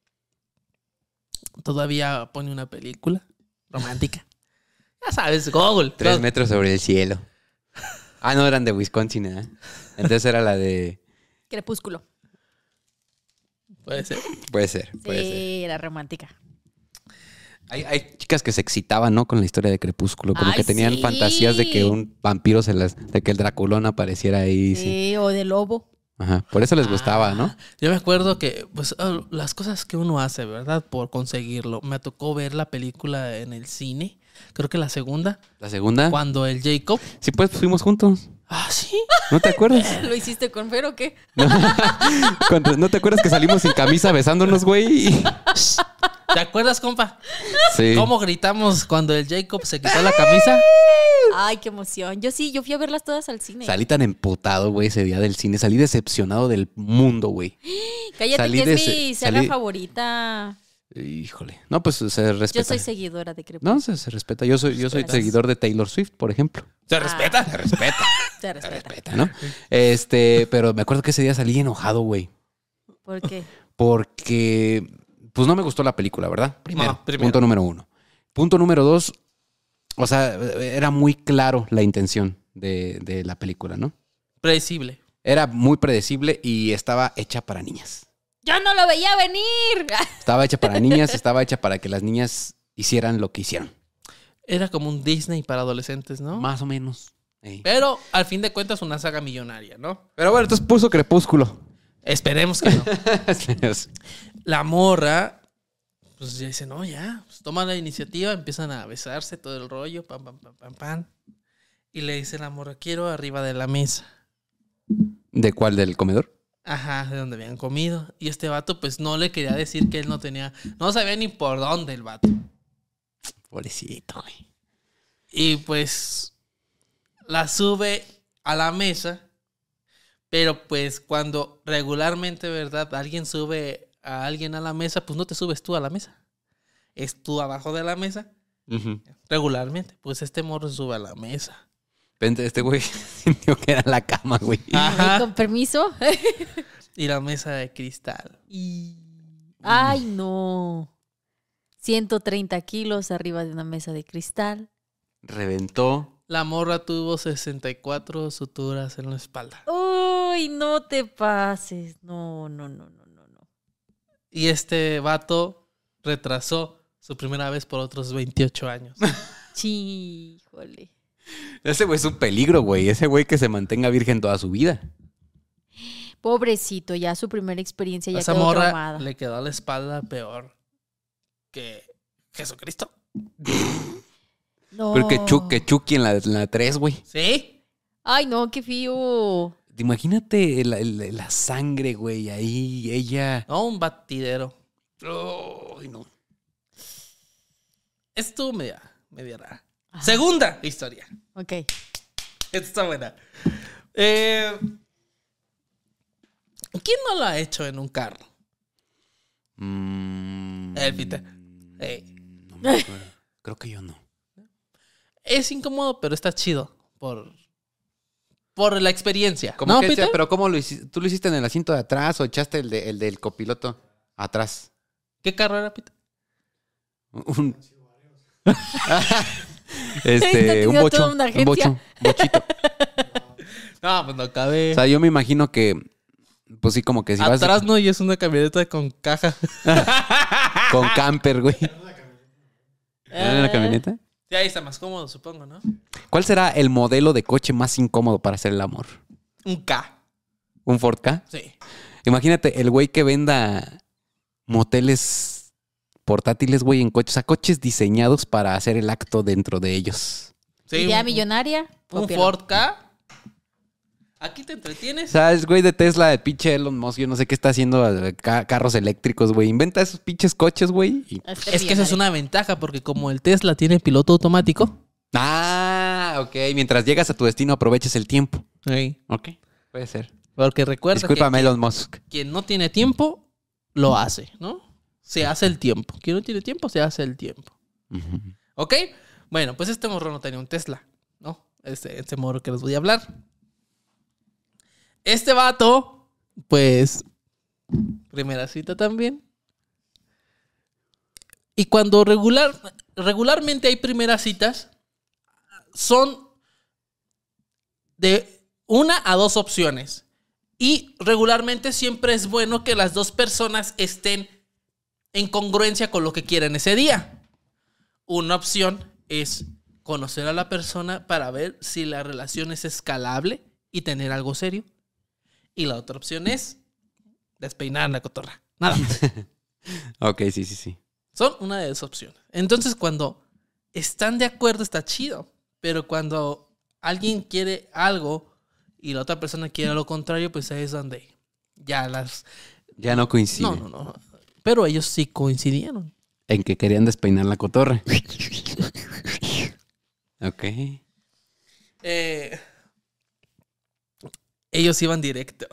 Todavía pone una película romántica. Ya sabes, Google. Tres No, metros sobre el cielo. Ah, no, eran de Wisconsin, ¿eh? Entonces era la de... Crepúsculo. puede ser. Puede ser, puede ser. Sí, era romántica. Hay, hay chicas que se excitaban, ¿no? Con la historia de Crepúsculo. Como Ay, que tenían sí. fantasías de que un vampiro se las... De que el Draculón apareciera ahí. Sí. Sí, o de lobo. Ajá, por eso les gustaba, ¿no? Ah, yo me acuerdo que, pues, oh, las cosas que uno hace, ¿verdad? Por conseguirlo. Me tocó ver la película en el cine. Creo que la segunda. La segunda. Cuando el Jacob. Sí, pues fuimos juntos. Ah, sí. ¿No te acuerdas? ¿Lo hiciste con Fer o qué? Cuando- ¿No te acuerdas que salimos sin camisa besándonos, güey? Y- ¿Te acuerdas, compa? Sí. ¿Cómo gritamos cuando el Jacob se quitó la camisa? Ay, qué emoción. Yo sí, yo fui a verlas todas al cine. Salí tan emputado, güey, ese día del cine. Salí decepcionado del mundo, güey. Cállate, salí que de es ese- mi saga salí- favorita. Híjole. No, pues se respeta. Yo soy seguidora de Crepúsculo. No, se, se respeta. Yo soy, yo soy Gracias. seguidor de Taylor Swift, por ejemplo. ¿Se Ah. respeta? Se respeta. Se Se respeta. respeta, ¿no? Este, pero me acuerdo que ese día salí enojado, güey. ¿Por qué? Porque, pues no me gustó la película, ¿verdad? Primero, No, primero. punto número uno. Punto número dos, o sea, era muy claro la intención de, de la película, ¿no? Predecible. Era muy predecible y estaba hecha para niñas. ¡Yo no lo veía venir! Estaba hecha para niñas, estaba hecha para que las niñas hicieran lo que hicieron. Era como un Disney para adolescentes, ¿no? Más o menos. Ey. Pero al fin de cuentas una saga millonaria, ¿no? Pero bueno, entonces puso Crepúsculo. Esperemos que no. La morra, pues ya dice, no, ya, pues toman la iniciativa, empiezan a besarse todo el rollo, pam, pam, pam, pam, pam. Y le dice la morra, quiero arriba de la mesa. ¿De cuál? ¿Del comedor? Ajá, de donde habían comido. Y este vato, pues no le quería decir que él no tenía, no sabía ni por dónde el vato. Pobrecito, güey. Y pues la sube a la mesa, pero pues cuando regularmente, ¿verdad? Alguien sube a alguien a la mesa, pues no te subes tú a la mesa. Es tú abajo de la mesa, Ujú. regularmente. Pues este morro se sube a la mesa. Vente, este güey sintió que era la cama, güey. Ay, Ajá. con permiso. Y la mesa de cristal. Y... Ay, no. ciento treinta kilos arriba de una mesa de cristal. Reventó. La morra tuvo sesenta y cuatro suturas en la espalda. Uy, no te pases. No, no, no, no, no, no. Y este vato retrasó su primera vez por otros veintiocho años. Chíjole. Ese güey es un peligro, güey. Ese güey que se mantenga virgen toda su vida. Pobrecito, ya su primera experiencia ya Esa quedó morra traumada. le quedó a la espalda peor que Jesucristo. No. Pero que, Chu- que Chucky en la, en la tres, güey. ¿Sí? Ay, no, qué fío. Imagínate la, la- la sangre, güey. Ahí, ella. No, un batidero. Ay, no. Estuvo media, media rara. Segunda historia. Ok. Esta está buena. Eh, ¿Quién no lo ha hecho en un carro? Mm, El Peter. Ey. no me acuerdo. Creo que yo no. Es incómodo, pero está chido. Por, por la experiencia. ¿Cómo ¿No, que Peter? sea? Pero ¿cómo lo hiciste? ¿Tú lo hiciste en el asiento de atrás o echaste el, de- el del copiloto atrás? ¿Qué carro era, Peter? Un... Está este, un teniendo bocho. toda una Un agencia. bocho. Un bochito. No, pues no cabe. O sea, yo me imagino que, pues sí, como que si vas Atrás no, y es una camioneta con caja. con camper, güey. ¿Era en la camioneta? Sí, ahí está más cómodo, supongo, ¿no? ¿Cuál será el modelo de coche más incómodo para hacer el amor? Un K. ¿Un Ford Ka? Sí. Imagínate el güey que venda moteles portátiles, güey, en coches. O sea, coches diseñados para hacer el acto dentro de ellos. Sí, Idea un- millonaria. Un cópialo. Ford K. Aquí te O entretienes. sea, es güey de Tesla, el pinche Elon Musk, yo no sé qué está haciendo, eh, ca- carros eléctricos, güey. Inventa esos pinches coches, güey. y- Este Es que esa es millonario. una ventaja, porque como el Tesla tiene piloto automático. Ah, ok. Mientras llegas a tu destino, aproveches el tiempo. Sí. Ok. Puede ser. Porque recuerda Discúlpame, que Elon Musk. quien no tiene tiempo, lo hace, ¿no? Se hace el tiempo. Quien no tiene tiempo, se hace el tiempo. Ujú. ¿Ok? Bueno, pues este morro no tenía un Tesla, ¿no? Este, este morro que les voy a hablar. Este vato, pues, primera cita también. Y cuando regular, regularmente hay primeras citas, son de una a dos opciones. Y regularmente siempre es bueno que las dos personas estén en congruencia con lo que quieren ese día. Una opción es conocer a la persona para ver si la relación es escalable y tener algo serio. Y la otra opción es despeinar la cotorra. Nada. Ok, sí, sí, sí. Son una de esas opciones. Entonces, cuando están de acuerdo, está chido. Pero cuando alguien quiere algo y la otra persona quiere lo contrario, pues ahí es donde ya las... Ya no coincide. No, no, no. Pero ellos sí coincidieron. En que querían despeinar la cotorra. Ok. Eh, ellos iban directo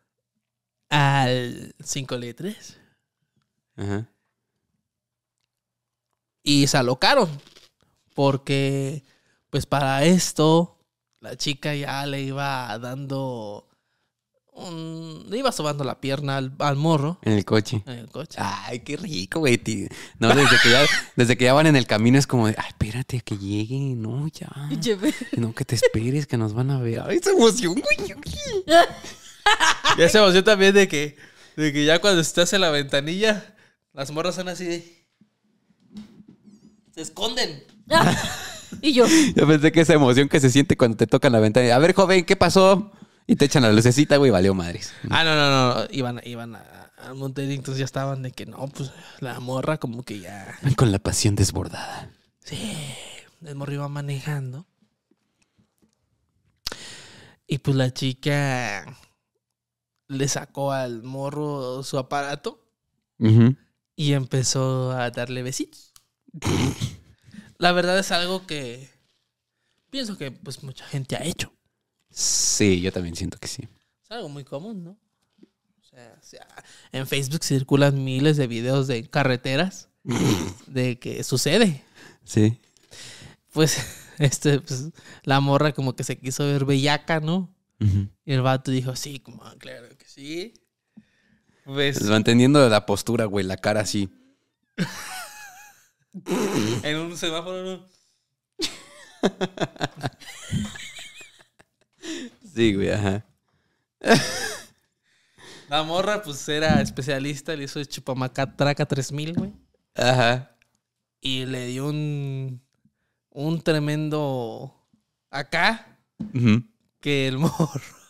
al cinco letras Ajá. y se alocaron. Porque, pues para esto, la chica ya le iba dando... Un, le iba sobando la pierna al, al morro En el coche. en el coche. Ay, qué rico, güey. tío. No, desde que, ya, desde que ya van en el camino es como de, ay, espérate que llegue. No, ya. No, que te esperes, que nos van a ver. Ay, esa emoción, güey. Y esa emoción también de que, de que ya cuando estás en la ventanilla, las morras son así de... Se esconden. Y yo. Yo pensé que esa emoción que se siente cuando te tocan la ventana. A ver, joven, ¿qué pasó? Y te echan la lucecita, güey, valió madres. Ah, no, no, no. Iban, iban a, a Monterrey, entonces ya estaban de que no, pues la morra como que ya... Con la pasión desbordada. Sí, el morro iba manejando. Y pues la chica le sacó al morro su aparato Ujú. y empezó a darle besitos. La verdad es algo que pienso que pues mucha gente ha hecho. Sí, yo también siento que sí. Es algo muy común, ¿no? O sea, o sea, en Facebook circulan miles de videos de carreteras de que sucede. Sí. Pues, este, pues, la morra como que se quiso ver bellaca, ¿no? Ujú. Y el vato dijo, sí, como, claro que sí. Pues, Manteniendo la postura, güey, la cara así. en un semáforo, ¿no? Sí, güey, ajá. La morra, pues, era especialista, le hizo Chupamacatraca tres mil, güey. Ajá. Y le dio un, un tremendo acá Ujú. que el morro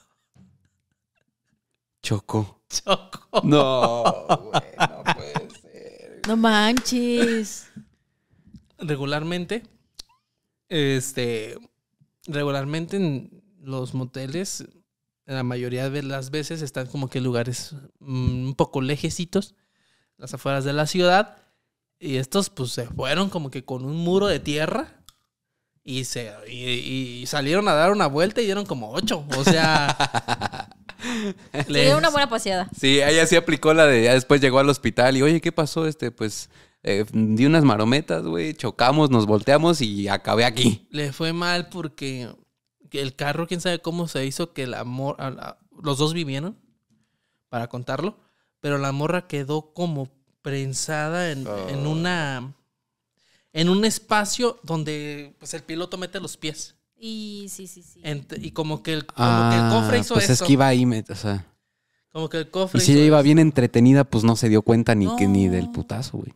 Chocó. chocó. No, güey, no puede ser. No manches. Regularmente, este, regularmente en los moteles, la mayoría de las veces están como que en lugares mm, un poco lejecitos, las afueras de la ciudad, y estos pues se fueron como que con un muro de tierra y se y, y salieron a dar una vuelta y dieron como ocho, o sea, Le dio una buena paseada. Sí, ella sí aplicó la de, ya después llegó al hospital y, oye, ¿qué pasó? Este, pues, eh, di unas marometas, güey, chocamos, nos volteamos y acabé aquí. le fue mal porque que el carro, quién sabe cómo se hizo que la morra, la- los dos vivieron, para contarlo, pero la morra quedó como prensada en, Oh. en una en un espacio donde pues el piloto mete los pies. Y sí, sí, sí. Ent- y como que el, como que el cofre hizo pues eso. es que iba ahí, me- o sea. Como que el cofre Y si hizo ella iba eso. bien entretenida, pues no se dio cuenta ni No. que ni del putazo, güey.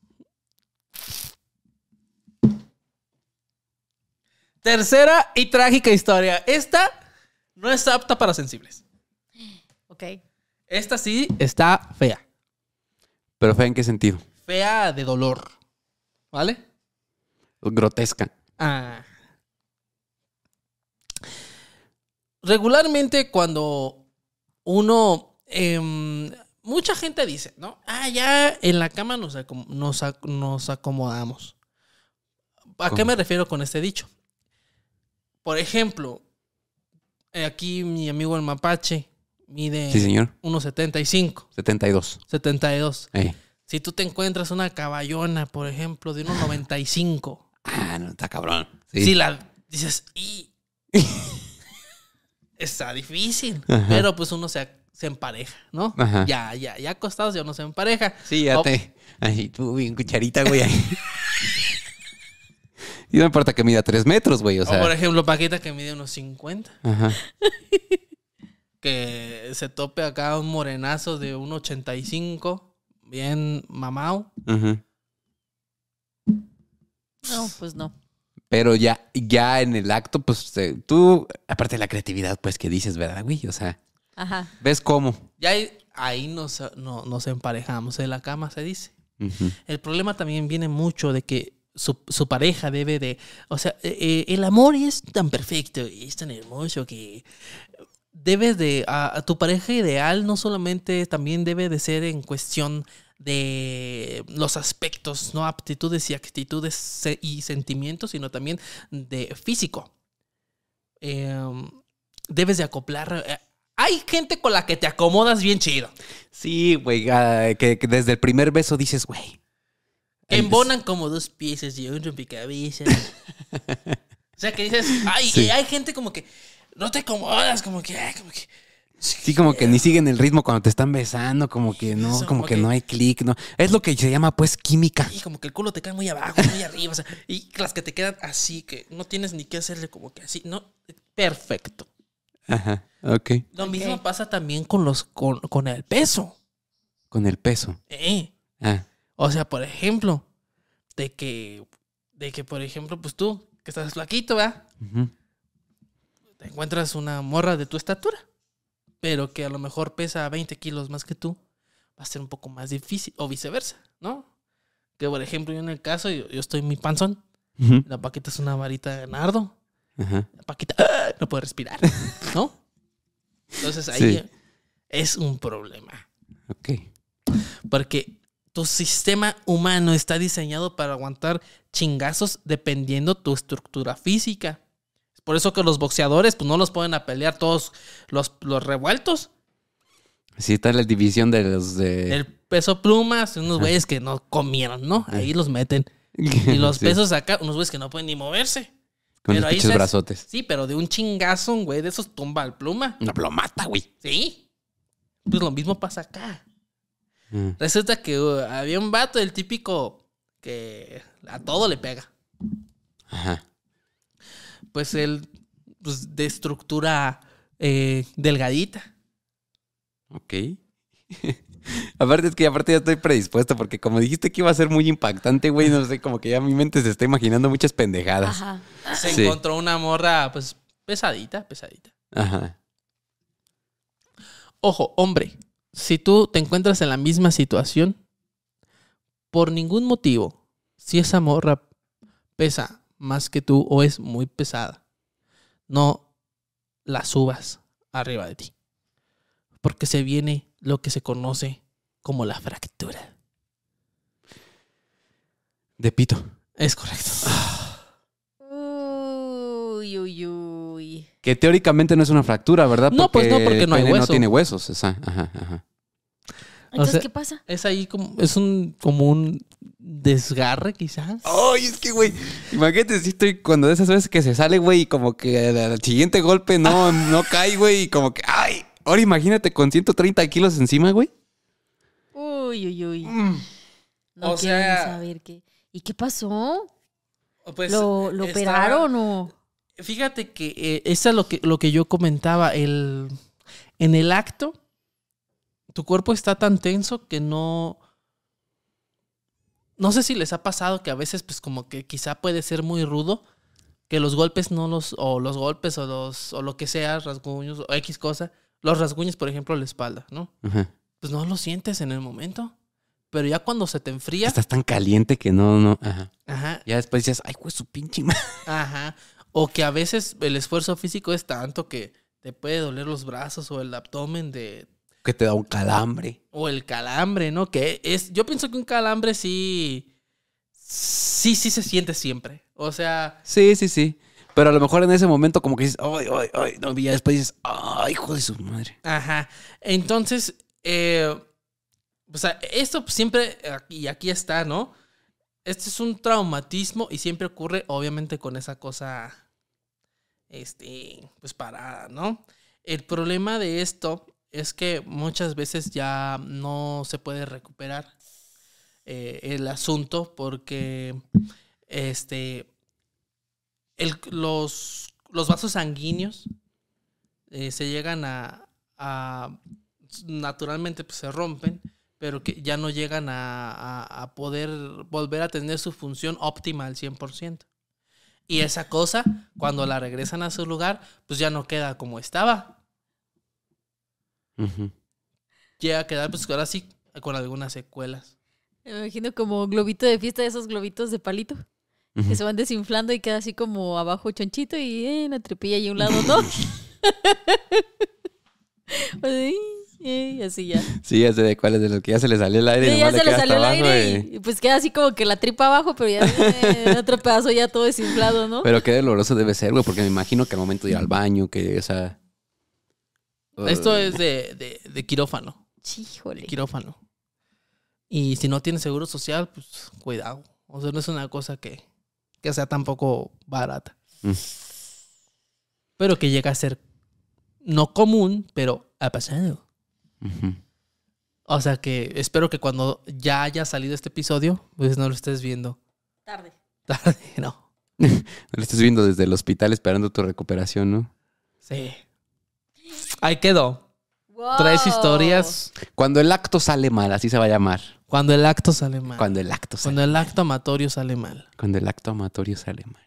Tercera y trágica historia. Esta no está apta para sensibles. Ok. Esta sí está fea. Pero fea en qué sentido? Fea de dolor. ¿Vale? Grotesca. Ah. Regularmente cuando uno... em, mucha gente dice, ¿no? Ah, ya en la cama nos, acom- nos, ac- nos acomodamos. ¿A qué ¿Cómo? me refiero con este dicho? Por ejemplo, eh, aquí mi amigo el mapache mide Sí, señor. uno setenta y cinco, setenta y dos. setenta y dos. Eh. Si tú te encuentras una caballona, por ejemplo, de uno noventa y cinco, Ah, no, está cabrón. Sí. si la dices, y está difícil, Ajá. pero pues uno se, se empareja, ¿no? Ajá. Ya, ya, ya acostados ya uno se empareja. Sí, ya O- te... Ay, tú bien cucharita, güey. ahí. Y no importa que mida tres metros, güey, o O, sea... por ejemplo, Paquita que mide unos cincuenta, Ajá. que se tope acá un morenazo de uno ochenta y cinco, bien mamado. Ajá. No, pues no. Pero ya, ya en el acto, pues eh, tú, aparte de la creatividad, pues que dices, ¿verdad, güey? O sea, Ajá. ¿Ves cómo? Ya ahí, ahí nos, no, nos emparejamos en la cama, se dice. Uh-huh. El problema también viene mucho de que su, su pareja debe de... O sea, eh, el amor es tan perfecto y es tan hermoso que debes de... A, a tu pareja ideal no solamente también debe de ser en cuestión de los aspectos, no aptitudes y actitudes y sentimientos, sino también de físico. Eh, debes de acoplar... Eh, hay gente con la que te acomodas bien chido. Sí, güey, uh, que, que desde el primer beso dices, güey. Embonan como dos piezas y un rompecabezas. O sea, que dices, ay, Sí. y hay gente como que no te acomodas, como que, ay, como que. Sí, como que ni siguen el ritmo cuando te están besando, como que no, Eso, como como que, que- no hay clic, no. Es lo que se llama, pues, química. Y como que el culo te cae muy abajo, muy arriba. O sea, y las que te quedan así, que no tienes ni que hacerle como que así. No, perfecto. Ajá, ok. Lo Ok. mismo pasa también con los con, con el peso. Con el peso. Eh. Ah, O sea, por ejemplo, de que, de que, por ejemplo, pues tú, que estás flaquito, ¿verdad? uh-huh. Te encuentras una morra de tu estatura, pero que a lo mejor pesa veinte kilos más que tú, va a ser un poco más difícil, o viceversa, ¿no? Que, por ejemplo, yo en el caso, yo, yo estoy muy panzón, Uh-huh. la Paquita es una varita de nardo, Ajá. la Paquita ¡ah! No puede respirar, ¿no? Entonces ahí Sí. es un problema, Ok. porque tu sistema humano está diseñado para aguantar chingazos dependiendo tu estructura física. Es por eso que los boxeadores pues no los pueden a pelear todos los, los revueltos. Sí, está la división de los de... El peso plumas, unos güeyes que no comieron, ¿no? Ahí los meten. Y los Sí, pesos acá, unos güeyes que no pueden ni moverse. con pero los ahí pinches se- brazotes. Sí, pero de un chingazo, un güey de esos tumba al pluma. Una plomata, güey. Sí. Pues lo mismo pasa acá. Ah. Resulta que uh, había un vato, el típico, que a todo le pega. Ajá. Pues él, pues de estructura eh, delgadita. Ok. Aparte es que aparte ya estoy predispuesto porque como dijiste que iba a ser muy impactante, güey, no sé, como que ya mi mente se está imaginando muchas pendejadas. Ajá. Se Sí. encontró una morra, pues, pesadita, pesadita. Ajá. Ojo, hombre, si tú te encuentras en la misma situación, por ningún motivo, si esa morra pesa más que tú o es muy pesada, no la subas arriba de ti. Porque se viene lo que se conoce como la fractura. De pito. Es correcto. Uy, uy, uy. Que teóricamente no es una fractura, ¿verdad? No, pues no, porque no hay el pene hueso. no tiene huesos. Esa. Ajá, ajá. Entonces, sea- ¿qué pasa? Es ahí como, es un, como un desgarre quizás. Ay, es que, güey, imagínate si estoy cuando de esas veces que se sale, güey, y como que al, al siguiente golpe no, no cae, güey, y como que, ay, ahora imagínate con ciento treinta kilos encima, güey. Uy, uy, uy. Mm. No O quiero ni sea- saber qué. ¿Y qué pasó? Pues, ¿Lo, lo estaba- operaron o...? Fíjate que eh, eso es lo que, lo que yo comentaba. El, en el acto, tu cuerpo está tan tenso que no... No sé si les ha pasado que a veces, pues como que quizá puede ser muy rudo, que los golpes no los... O los golpes o, los, o lo que sea, rasguños o X cosa, los rasguños, por ejemplo, la espalda, ¿no? Ajá. Pues no lo sientes en el momento. Pero ya cuando se te enfría... Estás tan caliente que no, no, ajá. Ajá, Ya después dices, ay, güey, su pinche madre. ajá. O que a veces el esfuerzo físico es tanto que te puede doler los brazos o el abdomen de... Que te da un calambre. O el calambre, ¿no? Que es... Yo pienso que un calambre sí... Sí, sí se siente siempre. O sea... Sí, sí, sí. Pero a lo mejor en ese momento como que dices, ay, ay, ay, no, y ya después dices, ay, hijo de su madre. Ajá. Entonces, eh, o sea, esto siempre... Y aquí está, ¿no? Este es un traumatismo y siempre ocurre, obviamente, con esa cosa... Este... Pues parada, ¿no? El problema de esto es que muchas veces ya no se puede recuperar eh, el asunto porque este el- los, los vasos sanguíneos eh, se llegan a, a naturalmente pues, se rompen, pero que ya no llegan a, a, a poder volver a tener su función óptima al cien por ciento. Y esa cosa, cuando la regresan a su lugar, pues ya no queda como estaba. Ujú. llega a quedar, pues ahora sí, con algunas secuelas. Me imagino como globito de fiesta, de esos globitos de palito. Ujú. Que se van desinflando y queda así como abajo chonchito y eh, una tripilla y un lado, ¿no? Ay, eh, así ya. Sí, ya sé de cuáles de los que ya se le salió el aire. Sí, y ya nomás se le queda salió el hasta abajo aire y- y pues queda así como que la tripa abajo, pero ya eh, otro pedazo ya todo desinflado, ¿no? Pero qué doloroso debe ser, güey, porque me imagino que al momento de ir al baño, que, o sea... Esto es de, de, de quirófano. Híjole. De quirófano. Y si no tienes seguro social, pues cuidado. O sea, no es una cosa que, que sea tampoco barata. Mm. Pero que llega a ser no común, pero ha pasado. Ujú. O sea que espero que cuando ya haya salido este episodio, pues no lo estés viendo Tarde. tarde, no. No lo estás viendo desde el hospital esperando tu recuperación, ¿no? Sí. Ahí quedó. Wow. Tres historias Cuando el acto sale mal, así se va a llamar. cuando el acto sale mal. Cuando el acto sale Cuando el acto amatorio sale mal. Cuando el acto amatorio sale mal.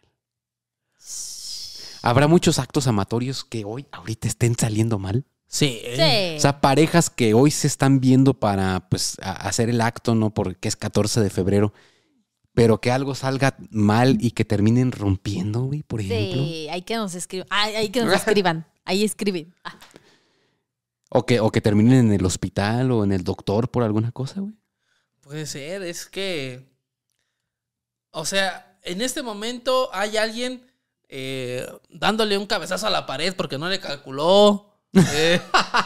¿Habrá muchos actos amatorios que hoy, ahorita estén saliendo mal? Sí. Sí. O sea, parejas que hoy se están viendo para pues a- hacer el acto, ¿no? Porque es catorce de febrero. Pero que algo salga mal y que terminen rompiendo, güey, por ejemplo. Sí, hay que nos escriban. Ay, hay que nos escriban. Ahí escriben. Ah, O que, o que terminen en el hospital o en el doctor por alguna cosa, güey. Puede ser, es que... O sea, en este momento hay alguien eh, dándole un cabezazo a la pared porque no le calculó. eh.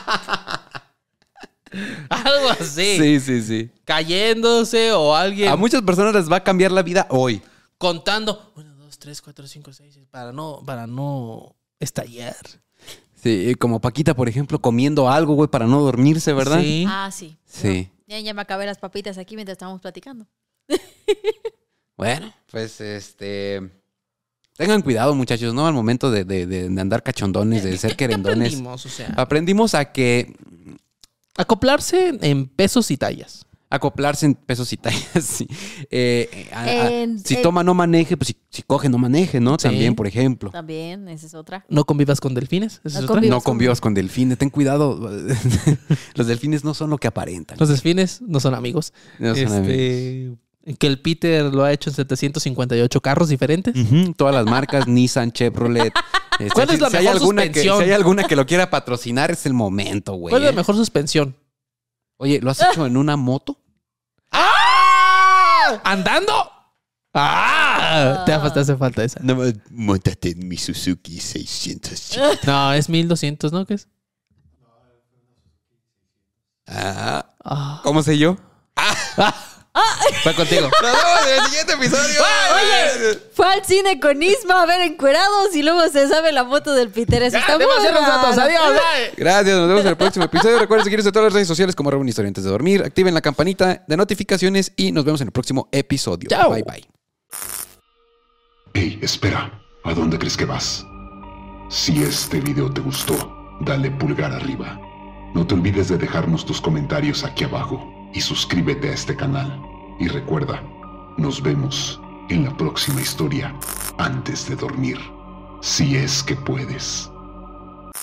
Algo así. Sí, sí, sí. Cayéndose o alguien A muchas personas les va a cambiar la vida hoy. contando. Uno, dos, tres, cuatro, cinco, seis, seis, para no, para no estallar. Sí, como Paquita, por ejemplo, comiendo algo, güey, para no dormirse, ¿verdad? Sí. ah, sí. Sí. Ya, ya me acabé las papitas aquí mientras estábamos platicando. Bueno, pues este... Tengan cuidado, muchachos, ¿no? Al momento de, de- de- de andar cachondones, de ser ¿Qué- qué querendones. aprendimos? O sea, Aprendimos a que acoplarse en pesos y tallas. acoplarse en pesos y tallas. Sí. Eh, a- a- En- si en- toma, no maneje. Pues si, si coge, no maneje, ¿no? Sí. También, por ejemplo. También, esa es otra. No convivas con delfines. ¿Esa No es otra? convivas No convivas con delfines. Ten cuidado. Los delfines no son lo que aparentan. Los delfines no son amigos. No son amigos. Este, que el Peter lo ha hecho en setecientos cincuenta y ocho carros diferentes. Ujú, todas las marcas, Nissan, Chevrolet. Este, ¿Cuál es si- la si hay mejor alguna que, suspensión? si hay alguna que lo quiera patrocinar, es el momento, güey. ¿Cuál es la ¿eh? mejor suspensión? Oye, ¿lo has hecho en una moto? ¡Ah! ¿Andando? ¡Ah! Te, hace- te hace falta esa. No, montate en mi Suzuki seiscientos. No, es mil doscientos, ¿no? ¿Qué es? Ah, Ah. ¿cómo sé yo? Fue contigo. Nos vemos en el siguiente episodio. Oye, fue al cine con Isma a ver encuerados y luego se sabe la moto del Peter. Eso está muy Demasiados datos. raro. Adiós. Bye. Gracias, nos vemos en el próximo episodio. Recuerden seguirnos en todas las redes sociales como arroba una historia antes de dormir. Activen la campanita de notificaciones y nos vemos en el próximo episodio. Chao. Bye, bye. Hey, espera, ¿a dónde crees que vas? Si este video te gustó, dale pulgar arriba. No te olvides de dejarnos tus comentarios aquí abajo y suscríbete a este canal. Y recuerda, nos vemos en la próxima historia antes de dormir, si es que puedes.